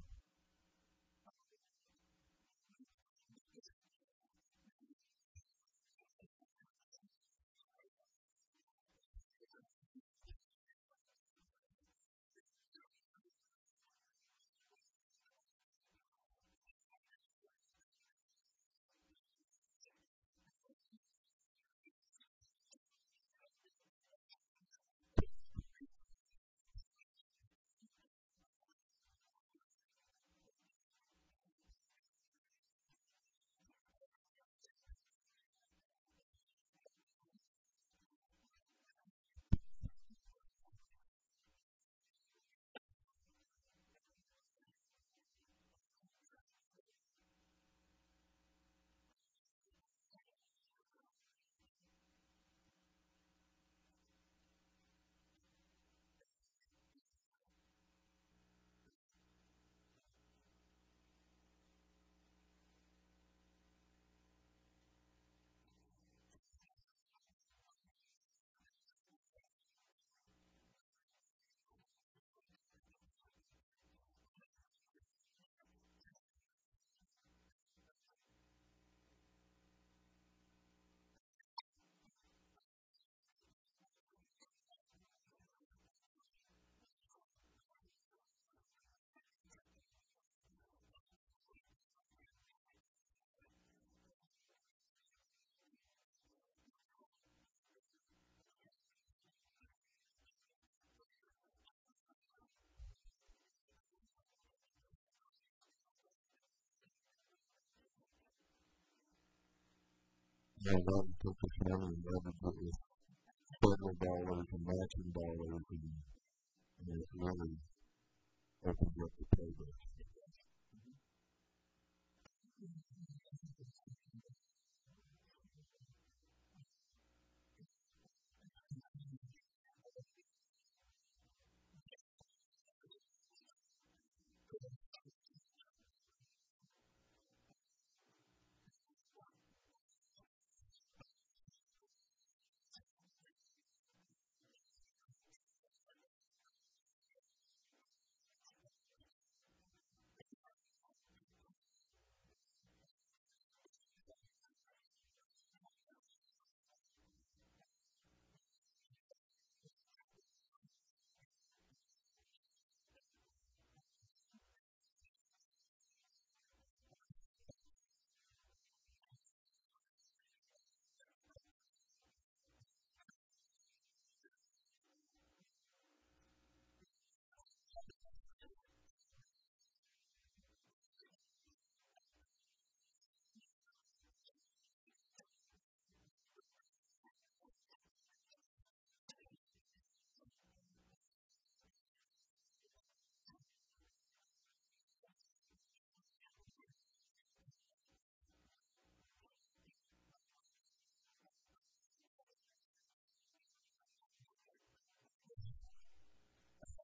[SPEAKER 1] That would take this money and leverage it with federal dollars and matching dollars, and it really opens up the playbook.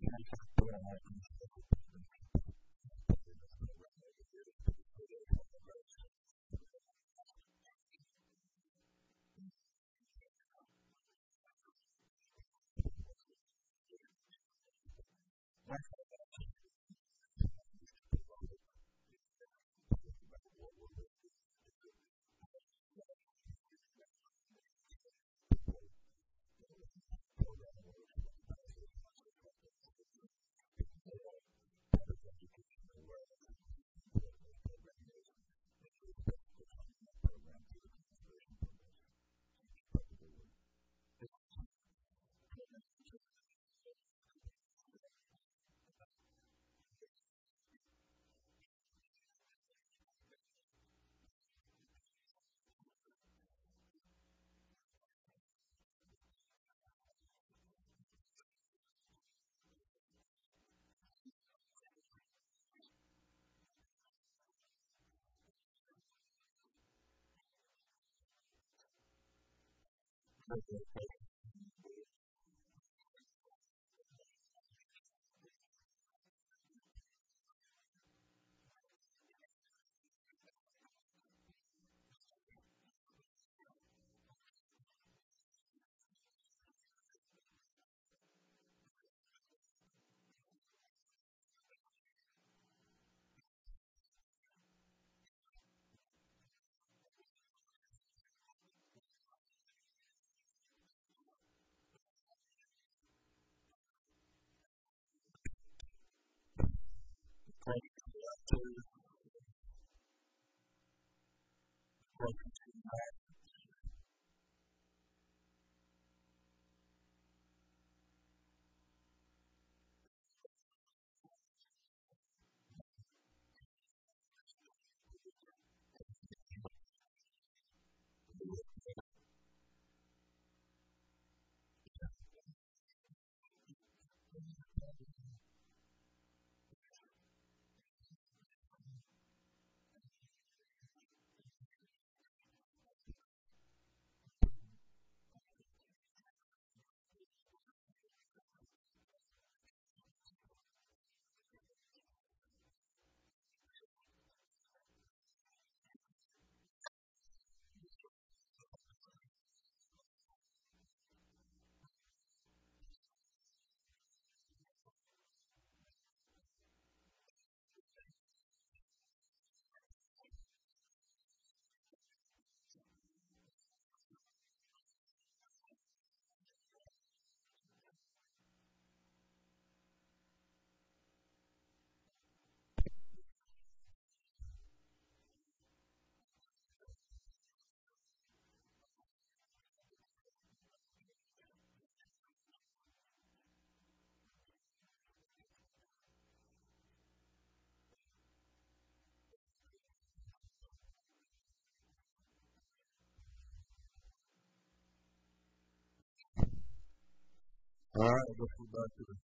[SPEAKER 1] All right, I guess we're back to the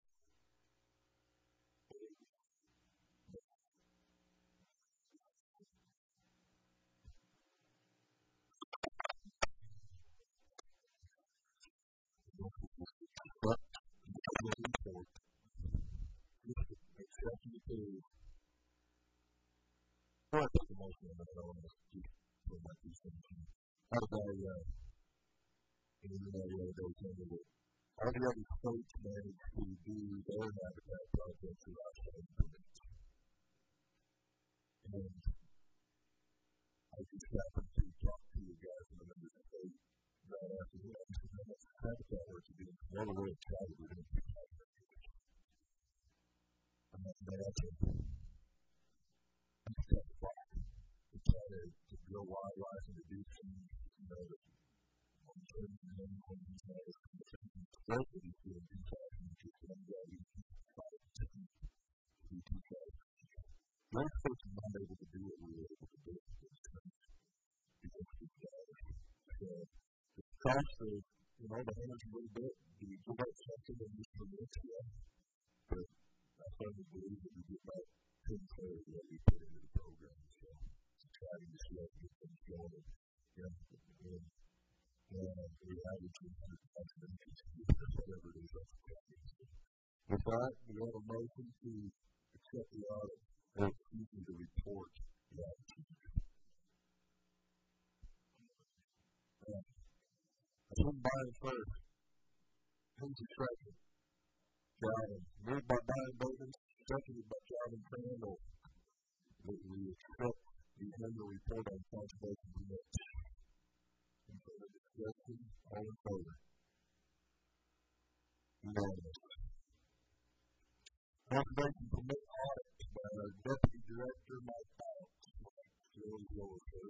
[SPEAKER 1] front report. Exception to I think the most of that on this for my two cents. How did I in the other day tell me that all the other states managed to do their habitat projects without having permits. And I just happened to talk to a guy from another state right after that. I said, how much habitat work you doing? Well, we're really excited we're going to do that. And that's a step back to try to grow wildlife and to do things, that long-term and these days, both of these doing 2000 just one day, 5 to be 2000. Most folks are not able to do what we were able to do because of that. So the cost of, the hands a little bit, do you give up something that you permits? Yeah. But I firmly believe that we get about 10 of what we put into the program. So it's exciting to see how we get things going. And we average 100,000 whatever it is, that's the With that, we have a motion to accept the audit, or excuse me, the report. Yeah. I think Byron first. Who's the second? Gavin. Moved by Byron Bowman, seconded by Gavin Crandall. That we accept the annual report on conservation permits. Any further discussion? All in favor? Unanimous. Conservation permit audit by our Deputy Director, Mike Powell. Floor is yours, sir.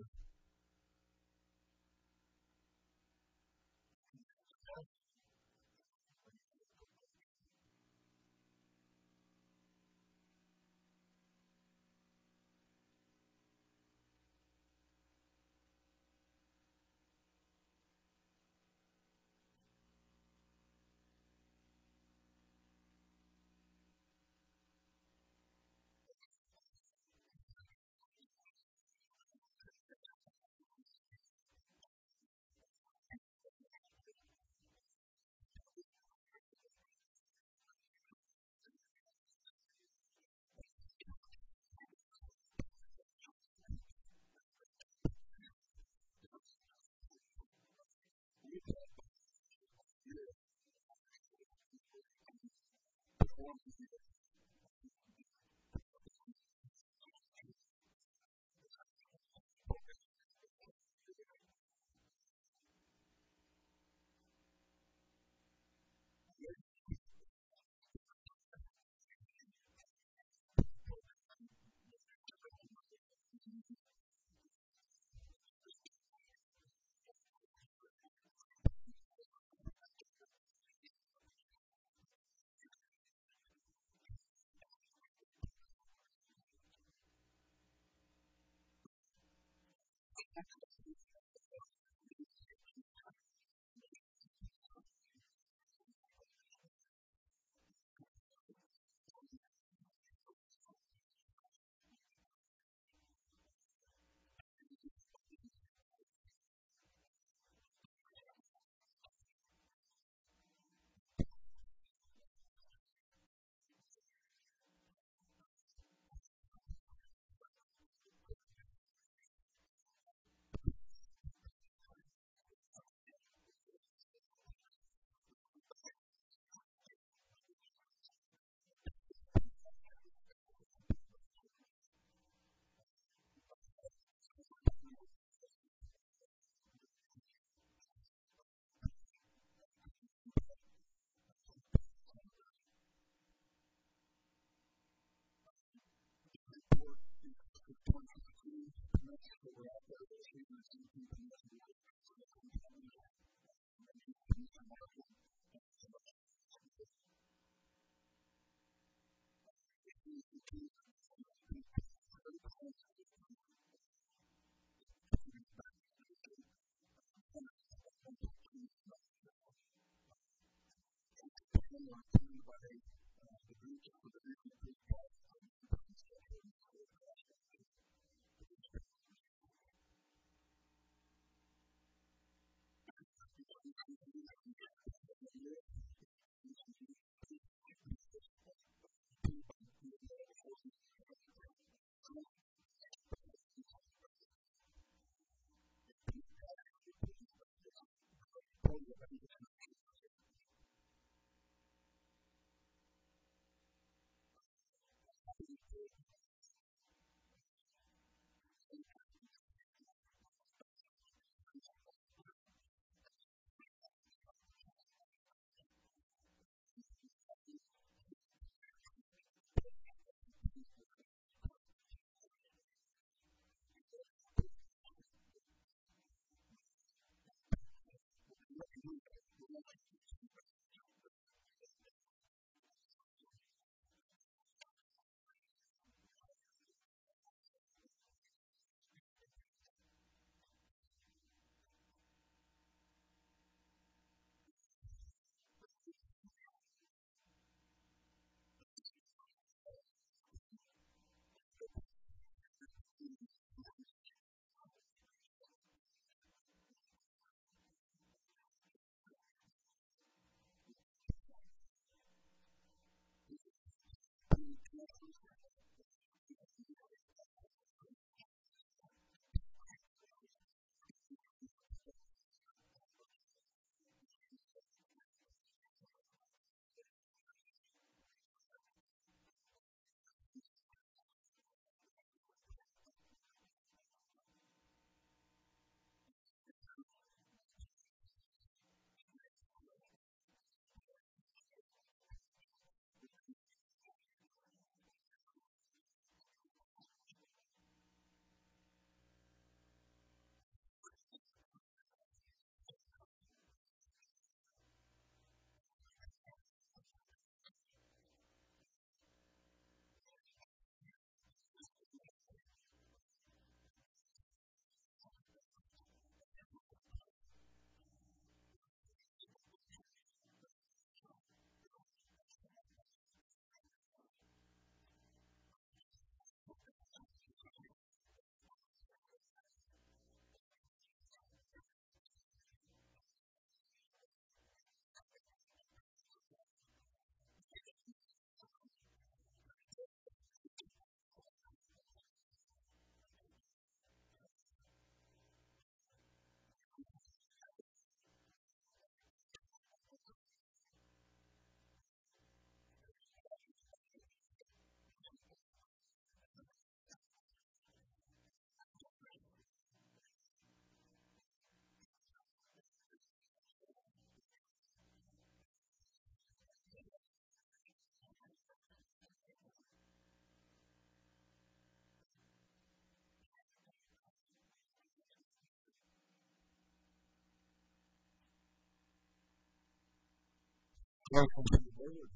[SPEAKER 1] Welcome to the board.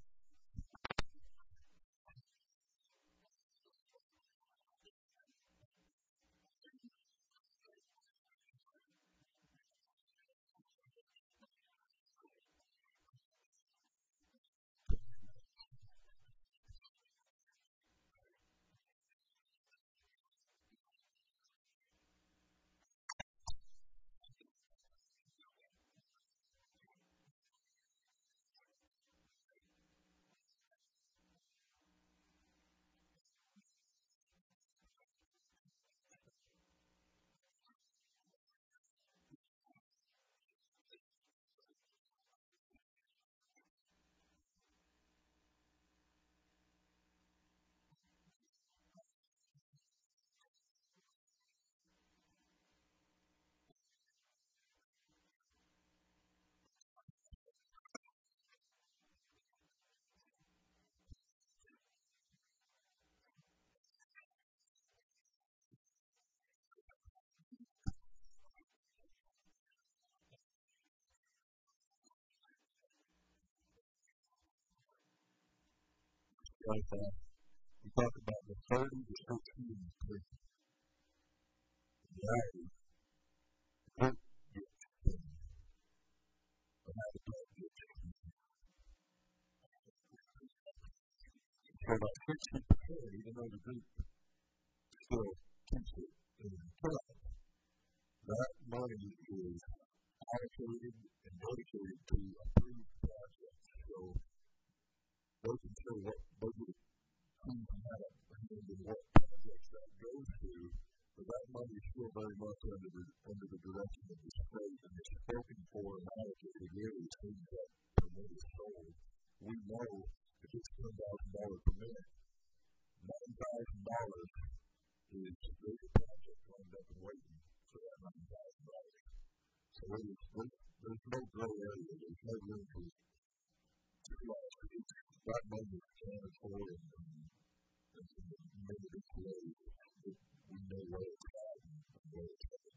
[SPEAKER 1] Like that. We talk about the 30 to 60 in the creek. In reality, the group gets a lot of time gets so about 60%, even though the group still keeps it in the club, that money is allocated and dedicated to approved projects. So they can show what budget who's had a hand in what projects that goes to, but that money is still very much under the direction of the state, and it's spoken for and allocated really as soon as that permit is sold. We know if it's $10,000 per minute, $9,000 is there's a project lined up and waiting for that $9,000. So there's no gray area. There's no room for that money is accounted for and made it ways that we know where it's at and where it's headed.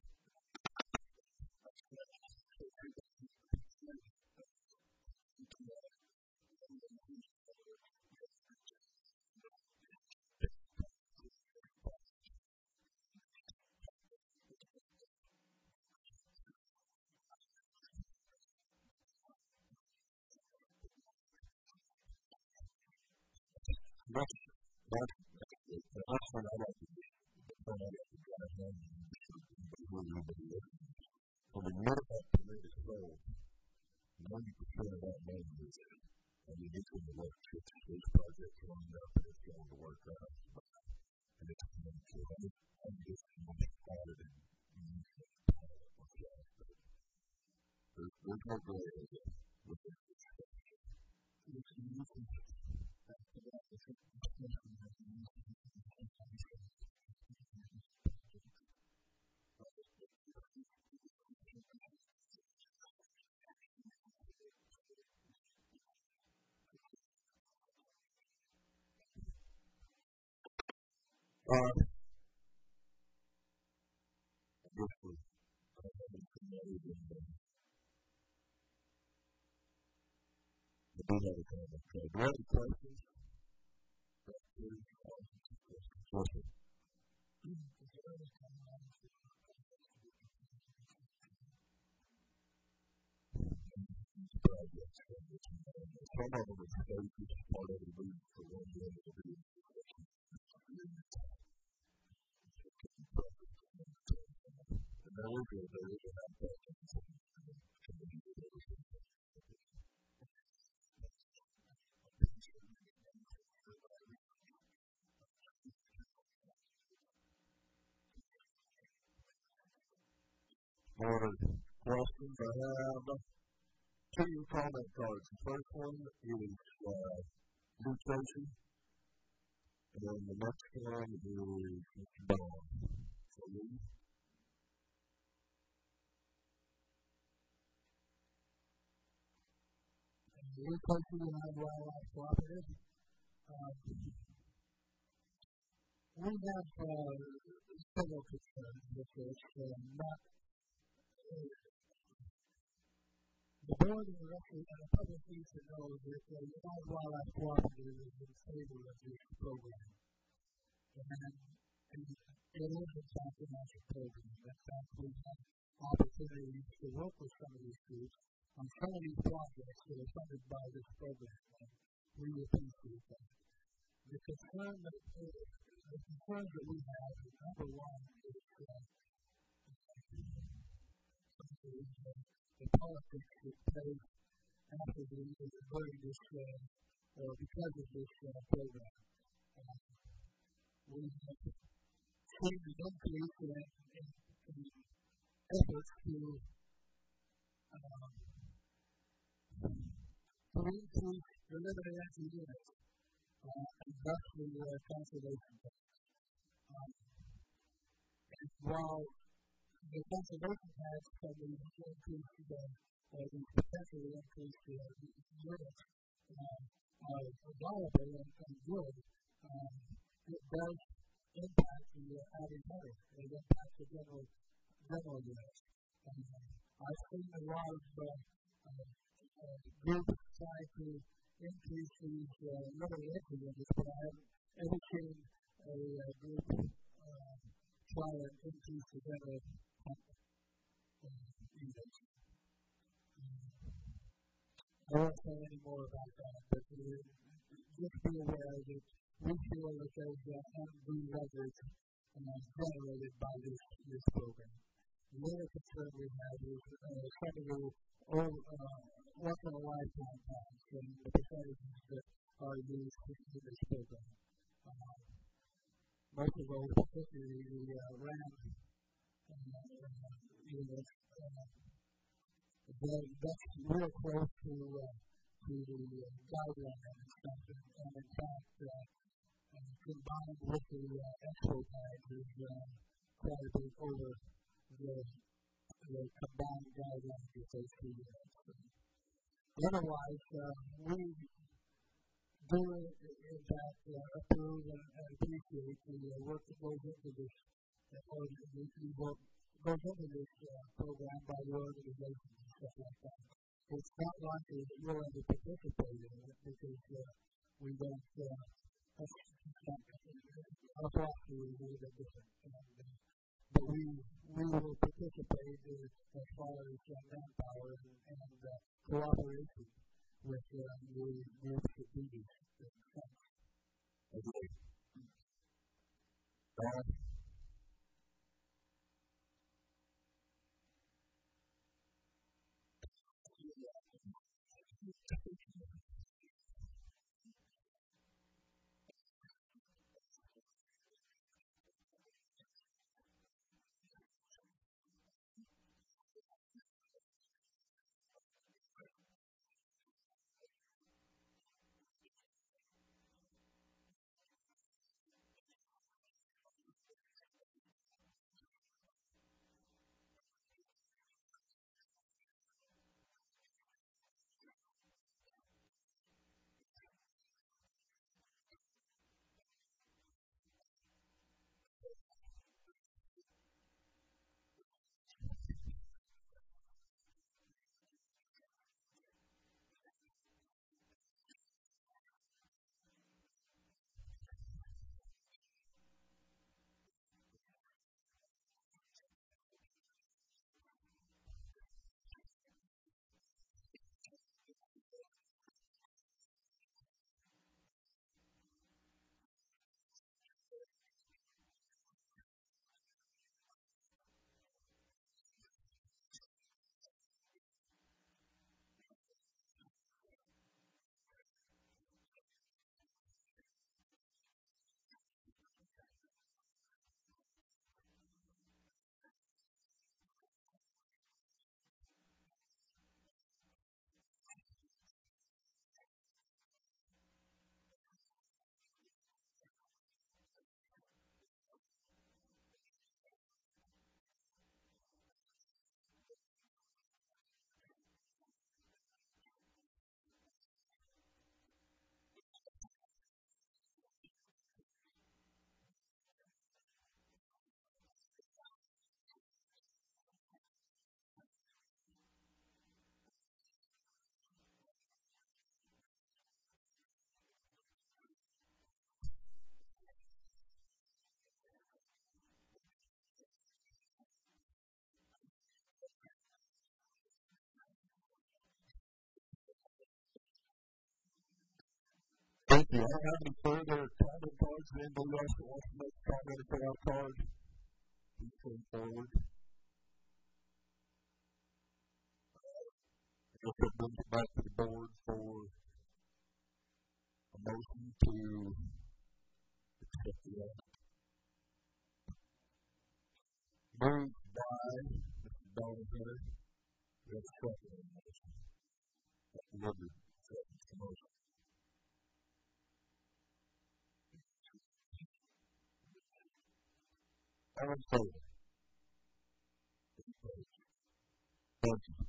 [SPEAKER 1] That's when I like to drive home and when the minute that permit is sold, 90% of that money is, it's going to work. This project's lined up and it's going to work out. And it's going to work. I'm just started and there's no gray area with it. Do you have any questions? Some of them are stages, part of the move for one day to do. And there is an aspect of more questions. I have two comment cards. The first one is Lou Tracy, and the next one is Mr. Bond. So Lou. Lou Tracy and I Wildlife Cooperative. We have several concerns with this, not
[SPEAKER 2] The board and the rest of the public needs to know that the United Wildlife Cooperative is in favor of this program. And it is, in fact, a national program. In fact, we have opportunities to work with some of these groups on some of these projects that are funded by this program. And we appreciate that. The concerns that we have is, number one, is the politics that plays after during this, or because of this program. We have seen an increase in efforts to increase the limited entry units and thus the conservation tax. And while the conservation tax can be increased, the potentially increased units are valuable and good, it does impact the average hunter. It impacts the general units. I've seen a lot of groups trying to increase these limited entry units, but I haven't ever seen a group try and increase the general units. I won't say any more about that, but just be aware that we feel that there's undue leverage generated by this program. The other concern we have is some of the once-in-a-lifetime times and the percentages that are used in this program. Most of those, particularly the RAM units, that's real close to the guideline extension, and in fact, combined with the expo tags is quite a bit over the combined guidelines of those two units. Otherwise, we do, in fact, approve and appreciate the work that goes into this, program by the organizations and stuff like that. It's not likely that we'll ever participate in it because we don't, our philosophy is a little bit different. But we will participate as far as manpower and cooperation with the groups that do this.
[SPEAKER 1] Okay. you don't have any further comment cards for anybody else that wants to make a comment or fill out a card, please come forward. We'll bring it back to the board for a motion to accept the act. Moved by Mr. Donald Hunter. We have a second on the motion. Dr. Woodard seconds the motion. All in favor? Thank you.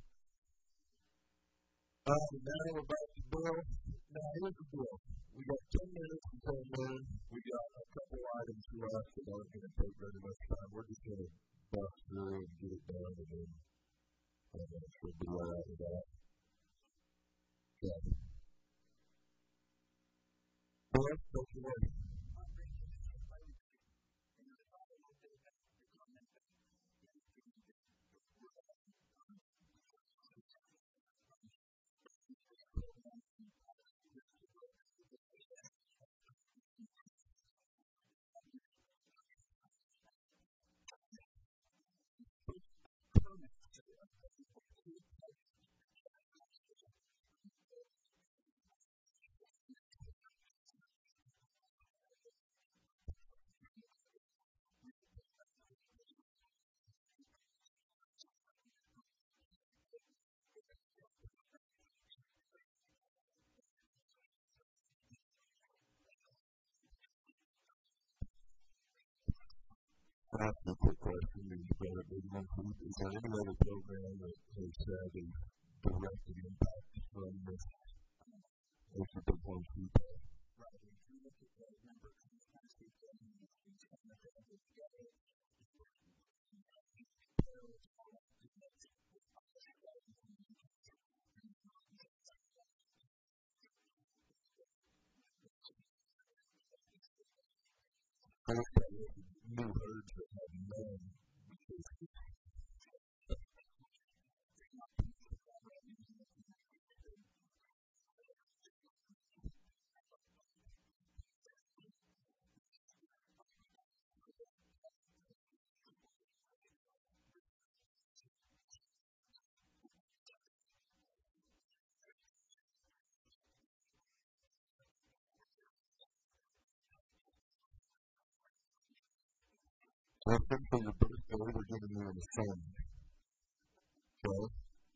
[SPEAKER 1] Now we're back to Bill. Now here's the deal. We got 10 minutes until noon. We got a couple items left that aren't going to take very much time. We're just going to bust through and get it done, and then we'll be all right with that. Okay. Bill, take it away. I have a quick question. Is there any other program that has had a direct impact from this? What's the big one? Right. If you look at the number of new herds that have known I think for your birthday, we're giving you an assignment. Okay?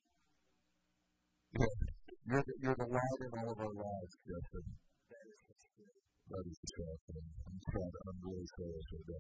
[SPEAKER 1] Yeah. You're the light in all of our lives, Justin. That is the truth. I'm really sorry for that.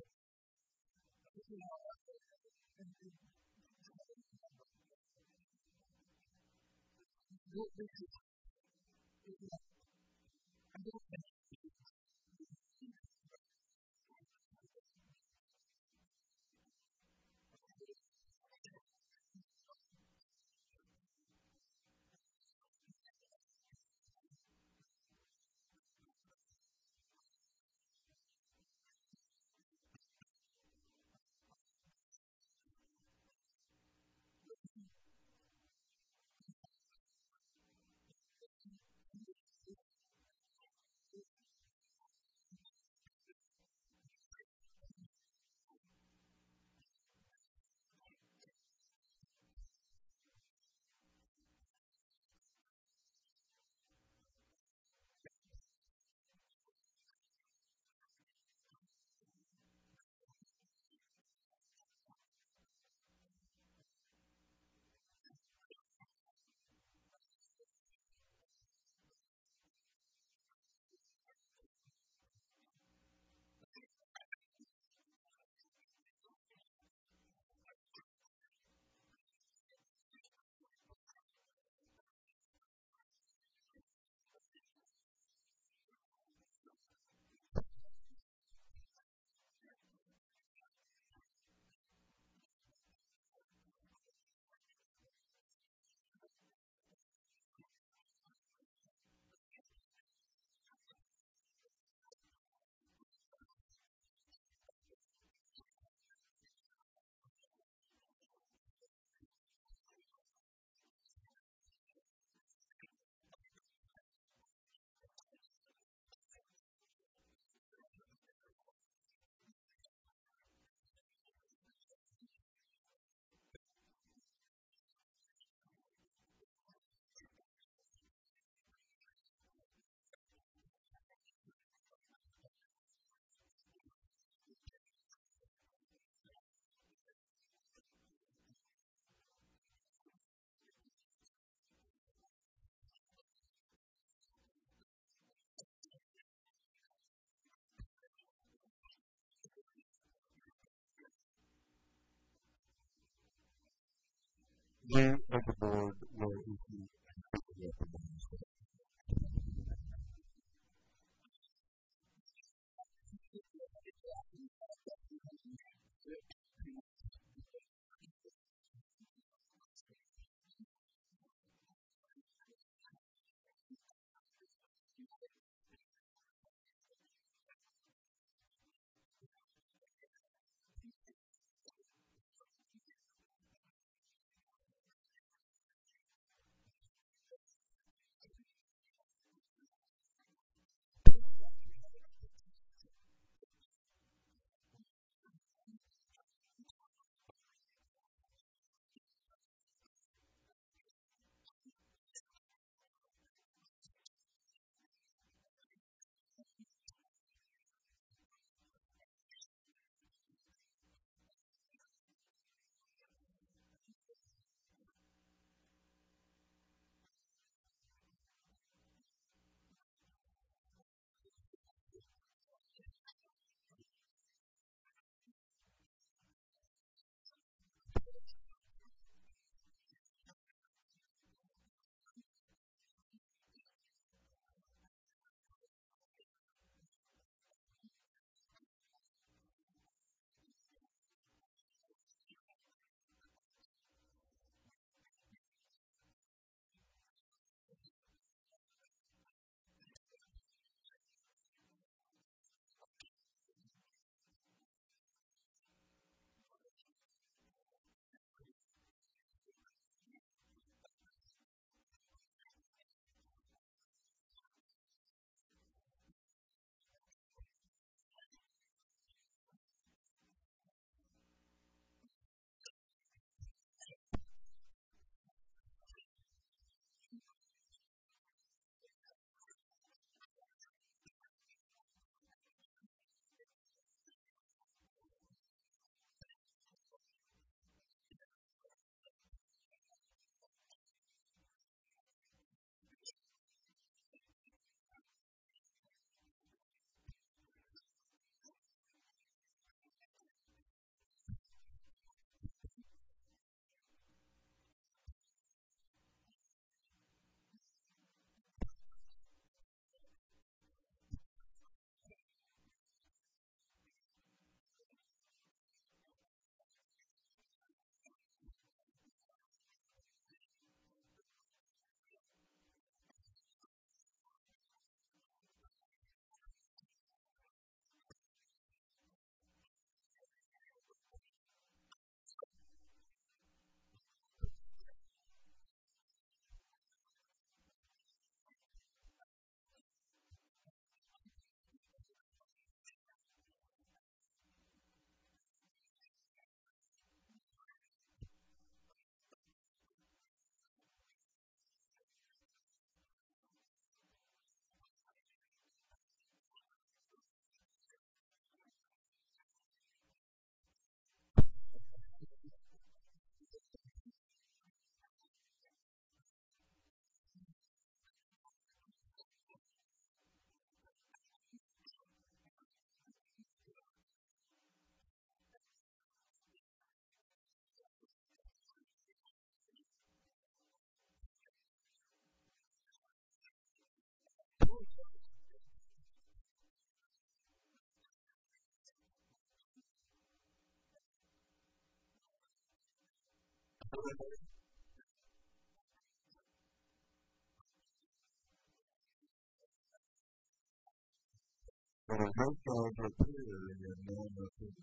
[SPEAKER 1] Well, there's no charge up here, and then no one up in the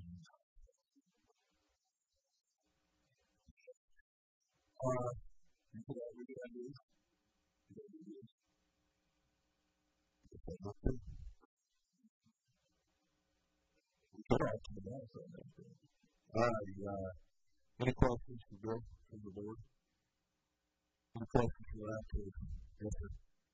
[SPEAKER 1] you could have really ideas. We could have some else on that. All right, any questions for Bill from the board? Any questions for that? Yes, sir.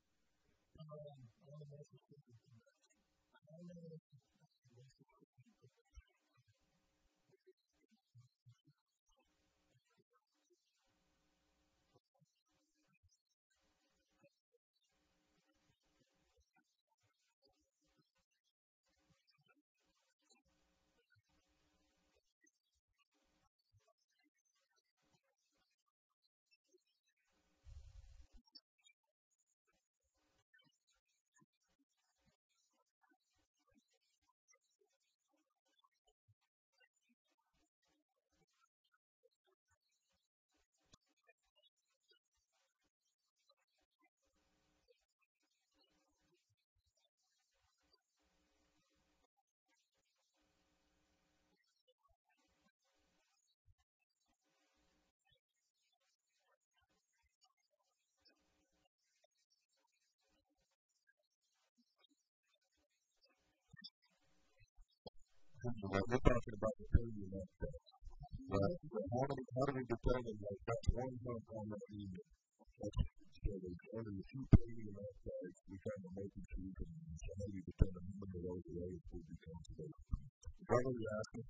[SPEAKER 1] We're talking about the premium aspect. Right? How do we determine that that's one month on that unit? So there's only a few premium aspects we kind of make it through, and so how do we determine how many of those rates will be conservation? Is that what you're asking?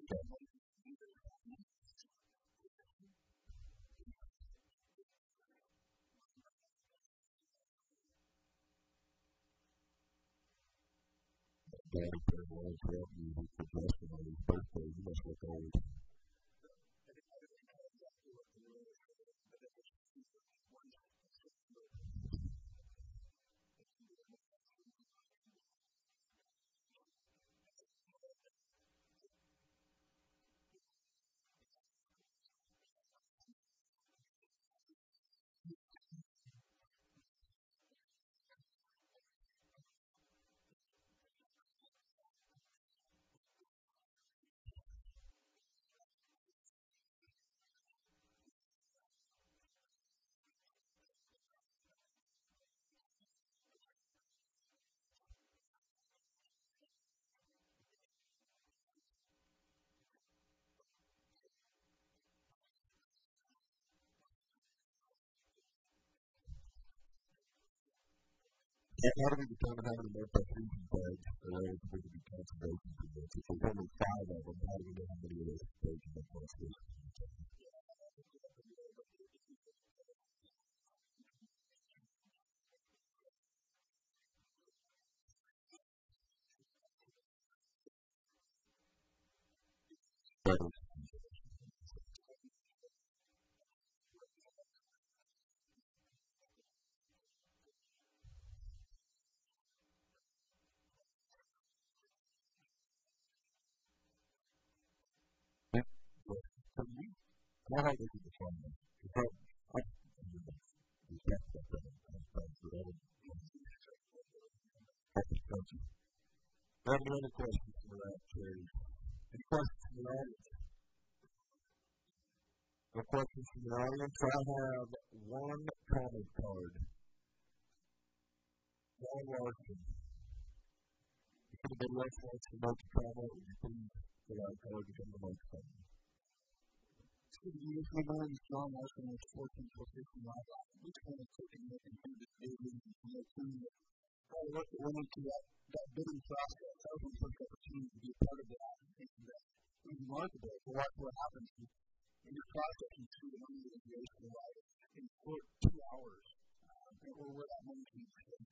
[SPEAKER 1] Daddy said, well, it's what you suggest on his birthday. You must look old. How do we determine how many multi-season tags are eligible to be conservation permits? If there's only 5 of them, how do we know how many of those tags are conservation permits? How do we define that? Any other questions for that, Terry? Any questions from the audience? No questions from the audience? I have one comment card. John Larson. If anybody else wants to make a comment, would you please fill out a card to come to the microphone?
[SPEAKER 2] My name is John Larson. I'm 14 Position Live. Which one is taking the intended building and the team that went into that bidding process? I was the first opportunity to be a part of that. And it was remarkable to watch what happens in your process. You see the money that goes to the right in 2 hours, or where that money can be spent.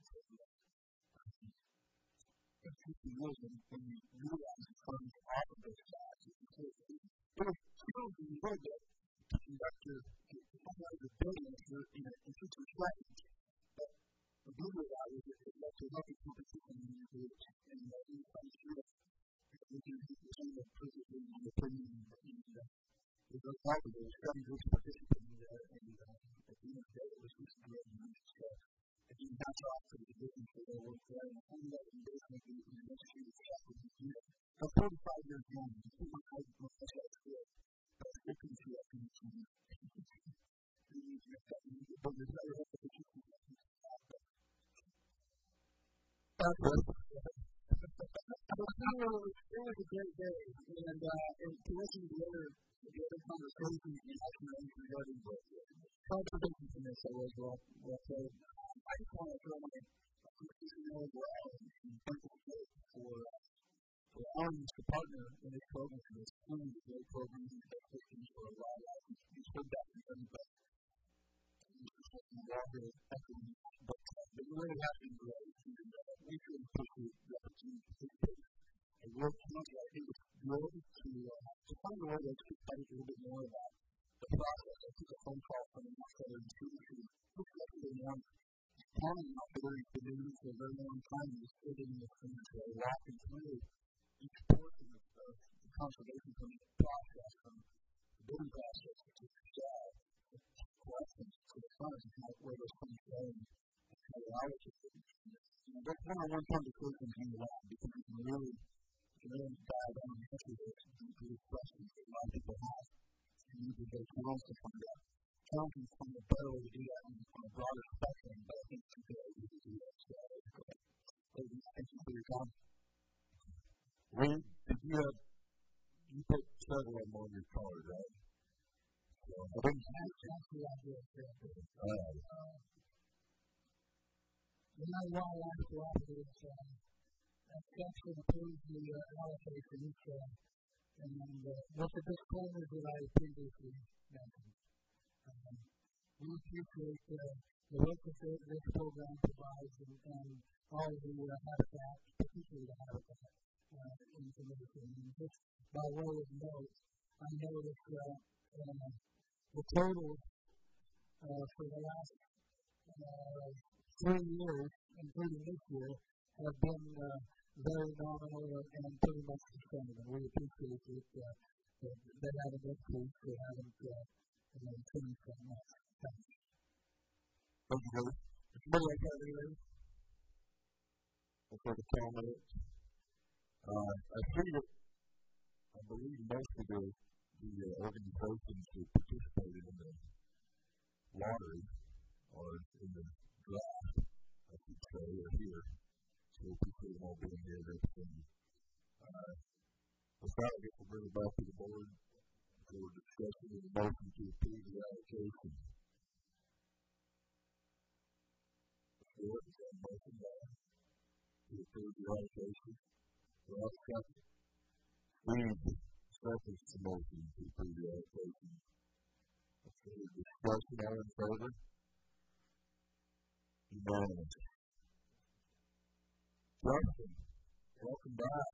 [SPEAKER 2] It's 50 years when you realize the funds off of those taxes. It was a little bit to conduct your business in a future strategy. But the beauty of that is it lets you look at competition in your group and you find sure that you can see the prison and the opinion and the result of those 7 groups of I'm letting business in the industry to check with you. I'm 45 years young. I put my eyes on my head still. But I still can see that connection. But there's never hope that you can get into that. It was a great day. And to listen to the other conversations and actions regarding the contributions in this, I was well played. I just want to throw my appreciation overall and thank you for allowing us to partner in this program. It's one of the great programs and best systems for a lot of life. We've heard that from everybody. But it really has been great. And we should appreciate the opportunity to participate. And we'll counsel, I think it's good to find a way to explain a little bit more about the process. I took a phone call from an outsider in students who looked like they want counting out there in the news for a very long time and just sitting in the things that are walking through each portion of the conservation permit process from the bidding process to the questions to the funds and where those funds go and how to allocate them. There's one-on-one conversations in the lab because you can really dive down and answer those questions that a lot of people have. And you can go challenge to find out. Challenging is kind of a better way to do that on a broader spectrum, but I think it's a good idea to do that. So, thank you for your time.
[SPEAKER 1] Wayne, you put several of them on your card, right? So, I think
[SPEAKER 2] that's the idea. The wildlife cooperative section approves the allocation each and with the disclaimers that I previously mentioned. We appreciate the work that this program provides and all the habitat, particularly the habitat information. And just by way of note, I noticed the total for the last 3 years, including this year, have been very nominal and pretty much sustainable. We appreciate that they haven't increased, they haven't changed that much. Thank you.
[SPEAKER 1] Thank you, Billy. Does somebody like that anything? For the comments. I believe most of the organizations that participated in the lottery or in the draft, I should say, are here. So people who won't be here, they're represented. With that, I guess we'll bring it back to the board for discussion and a motion to approve the allocation. Board, is that a motion to approve the allocation? Rob, second. Steve, seconds the motion to approve the allocation. Okay, discussion, all in favor? Unanimous. Justin, welcome back.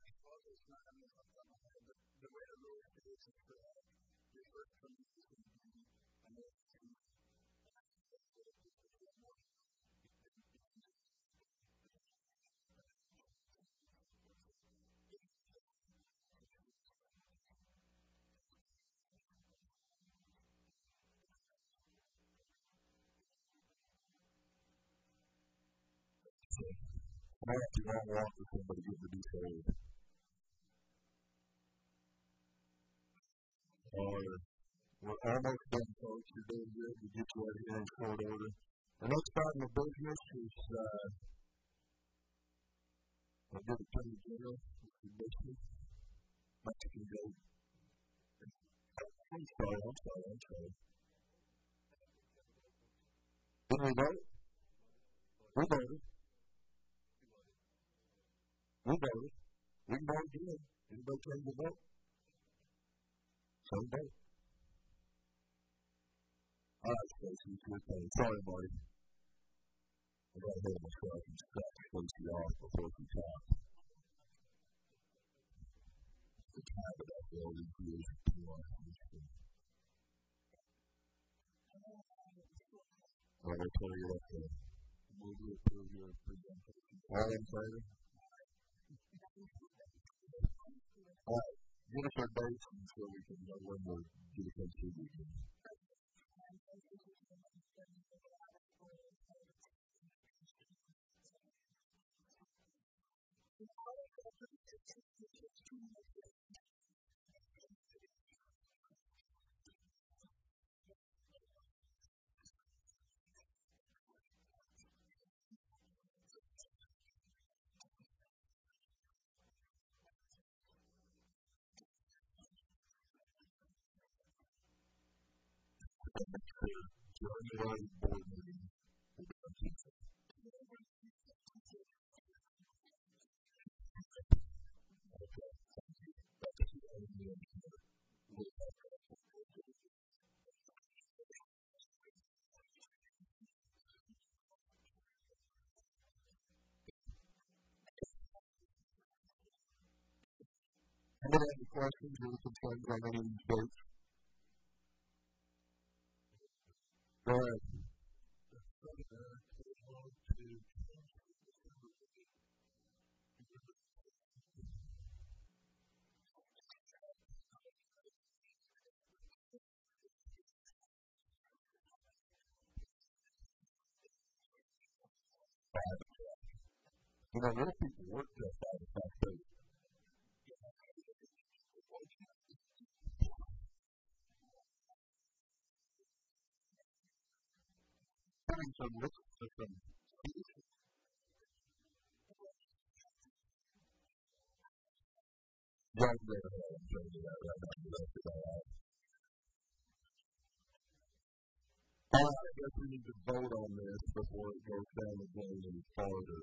[SPEAKER 1] I have to long walk with somebody getting to be saved. We're almost done, folks. You're doing good. We'll get you right here in short order. The next item of business is, I'll give it to the general, Mr. Bishop, Mexican goat. I'm sorry. Did we vote? We voted. We voted. We can vote again. Anybody change the vote? Same vote. All right, Stacey, it's your turn. Sorry, Marty. I got ahead of myself and scratched Stacey off before she talked. The time of that bill is really too long. Well, I'll tell you what, we'll approve your presentation. All in favor? All right, give us our dates so we can know when we're getting into the weekend. January board meeting. Anybody have any questions or concerns on any of these dates? Go ahead. You know, little people work till 5 o'clock. Having some liquor system. Yeah, I'm going to have to tell you that right now. I guess we need to vote on this before it goes down the drain any farther.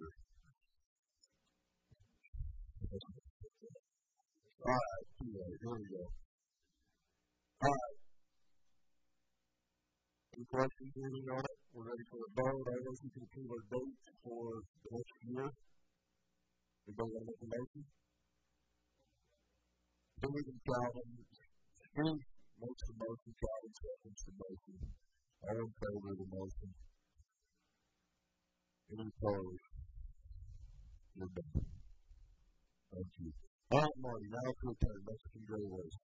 [SPEAKER 1] Alright, anyway, here we go. Alright. Any questions, anything on it? We're ready for a vote. I guess we can approve our dates for the next year. Everybody want to make a motion? Steve and Calvin. Steve makes the motion, Calvin seconds the motion. All in favor of the motion. Any opposed? You're done. Thank you. Alright, Marty, now it's your turn. Mexican Gray Waste.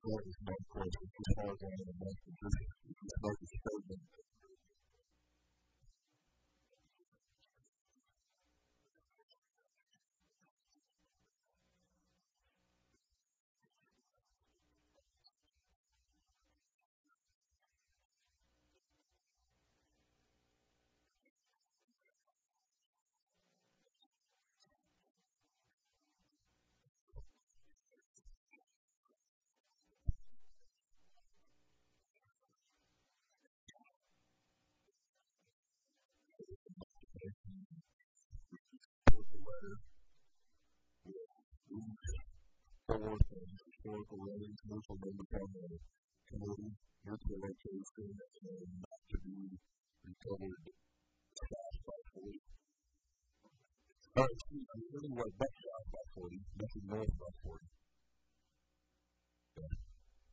[SPEAKER 1] that was my question. As far as I am, that's the truth. You just make a statement. With the letter, we four things: historical ratings, mutual member committee, mutual location, and not to be recovered south by 40. Excuse me, anyway, back south by 40, nothing north by 40. Yeah.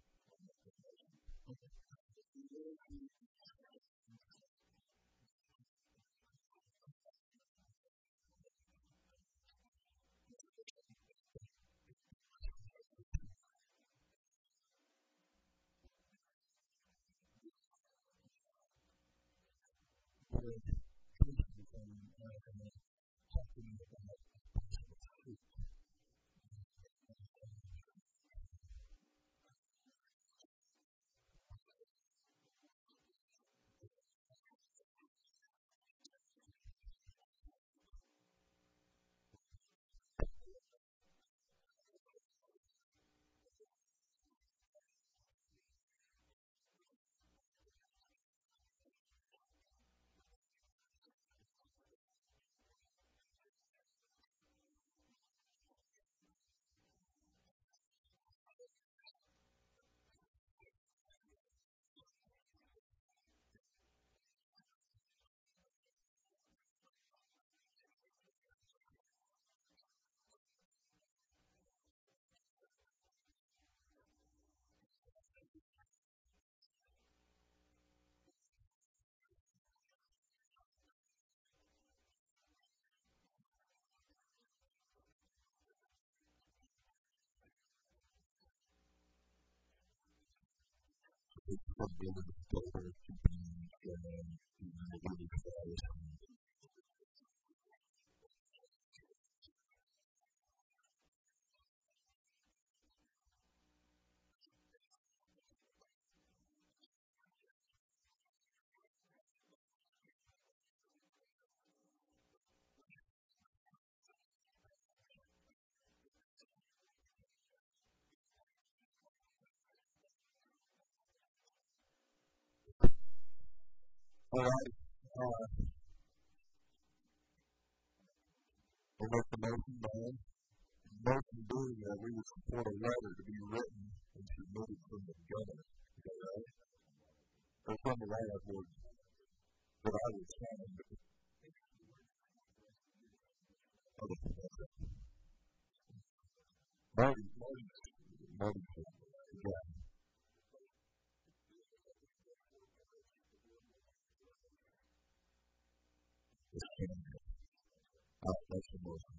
[SPEAKER 1] From the end of the store to be really fast. All right. We'll make the motion, man. Motion being that we would support a letter to be written and submitted from the governor. Is that right? Or from the landlord that I would sign. Okay. Marty. Yeah. That's the motion.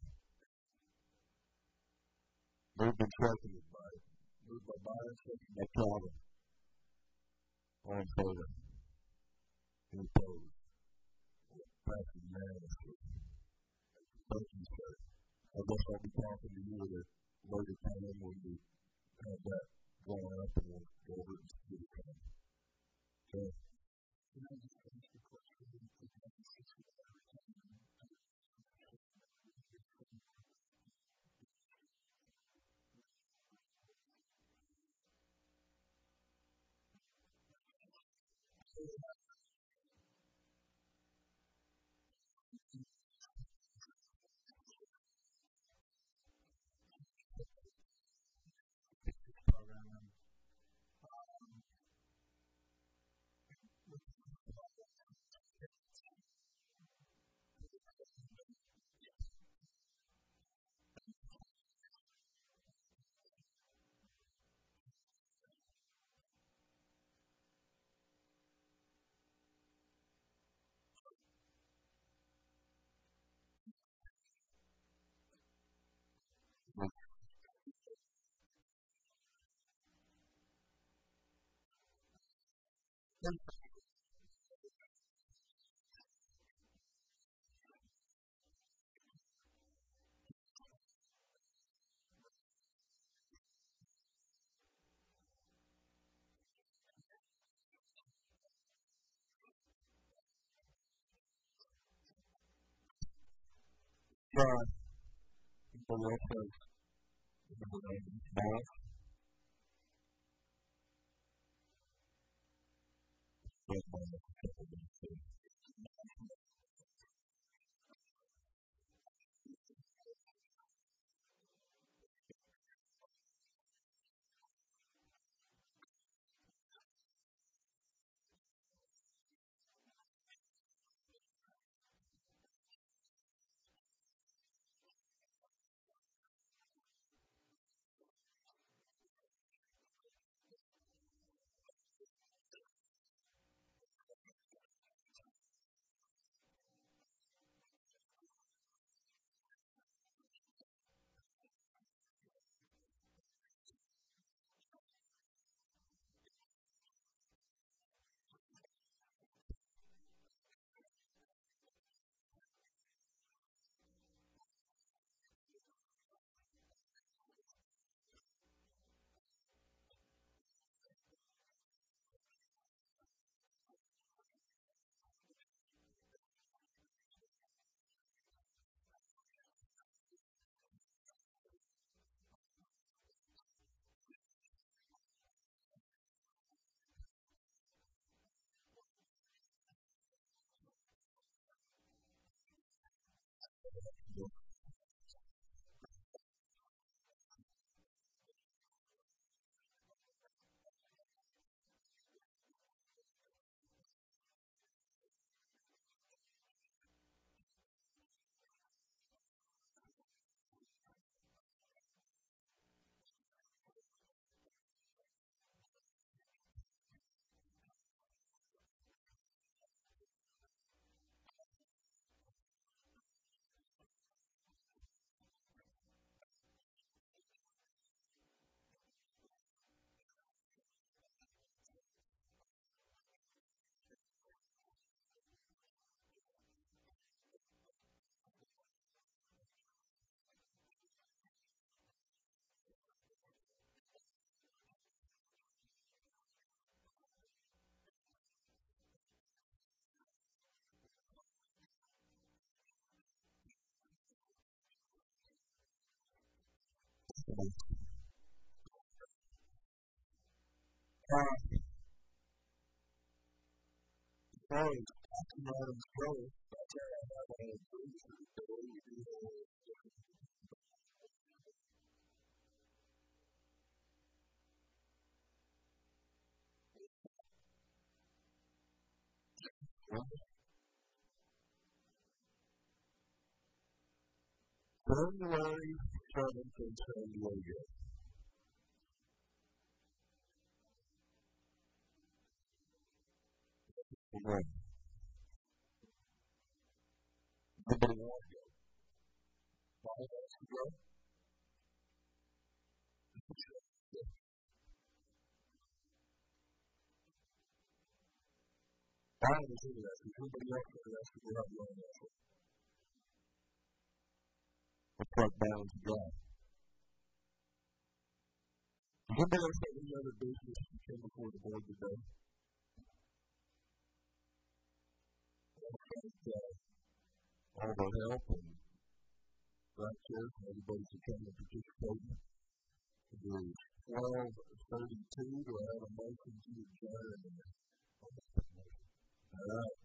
[SPEAKER 1] Moved and seconded moved by Byron, seconded by Calvin. All in favor? Any opposed? Passed unanimously. Thank you, sir. I guess I'll be talking to you at a later time when we have that going up and we'll go over it and see it come. Okay. People also small. January 7th in San Diego. When? Nobody wants to go. 5 hours to go? I was interested. Everybody else was interested. We have one answer. What's that balance of God? Does anybody else have any other business that came before the board today? All the help and lectures and everybody to come and participate. It is 12:32. Do I have a motion to adjourn? All right.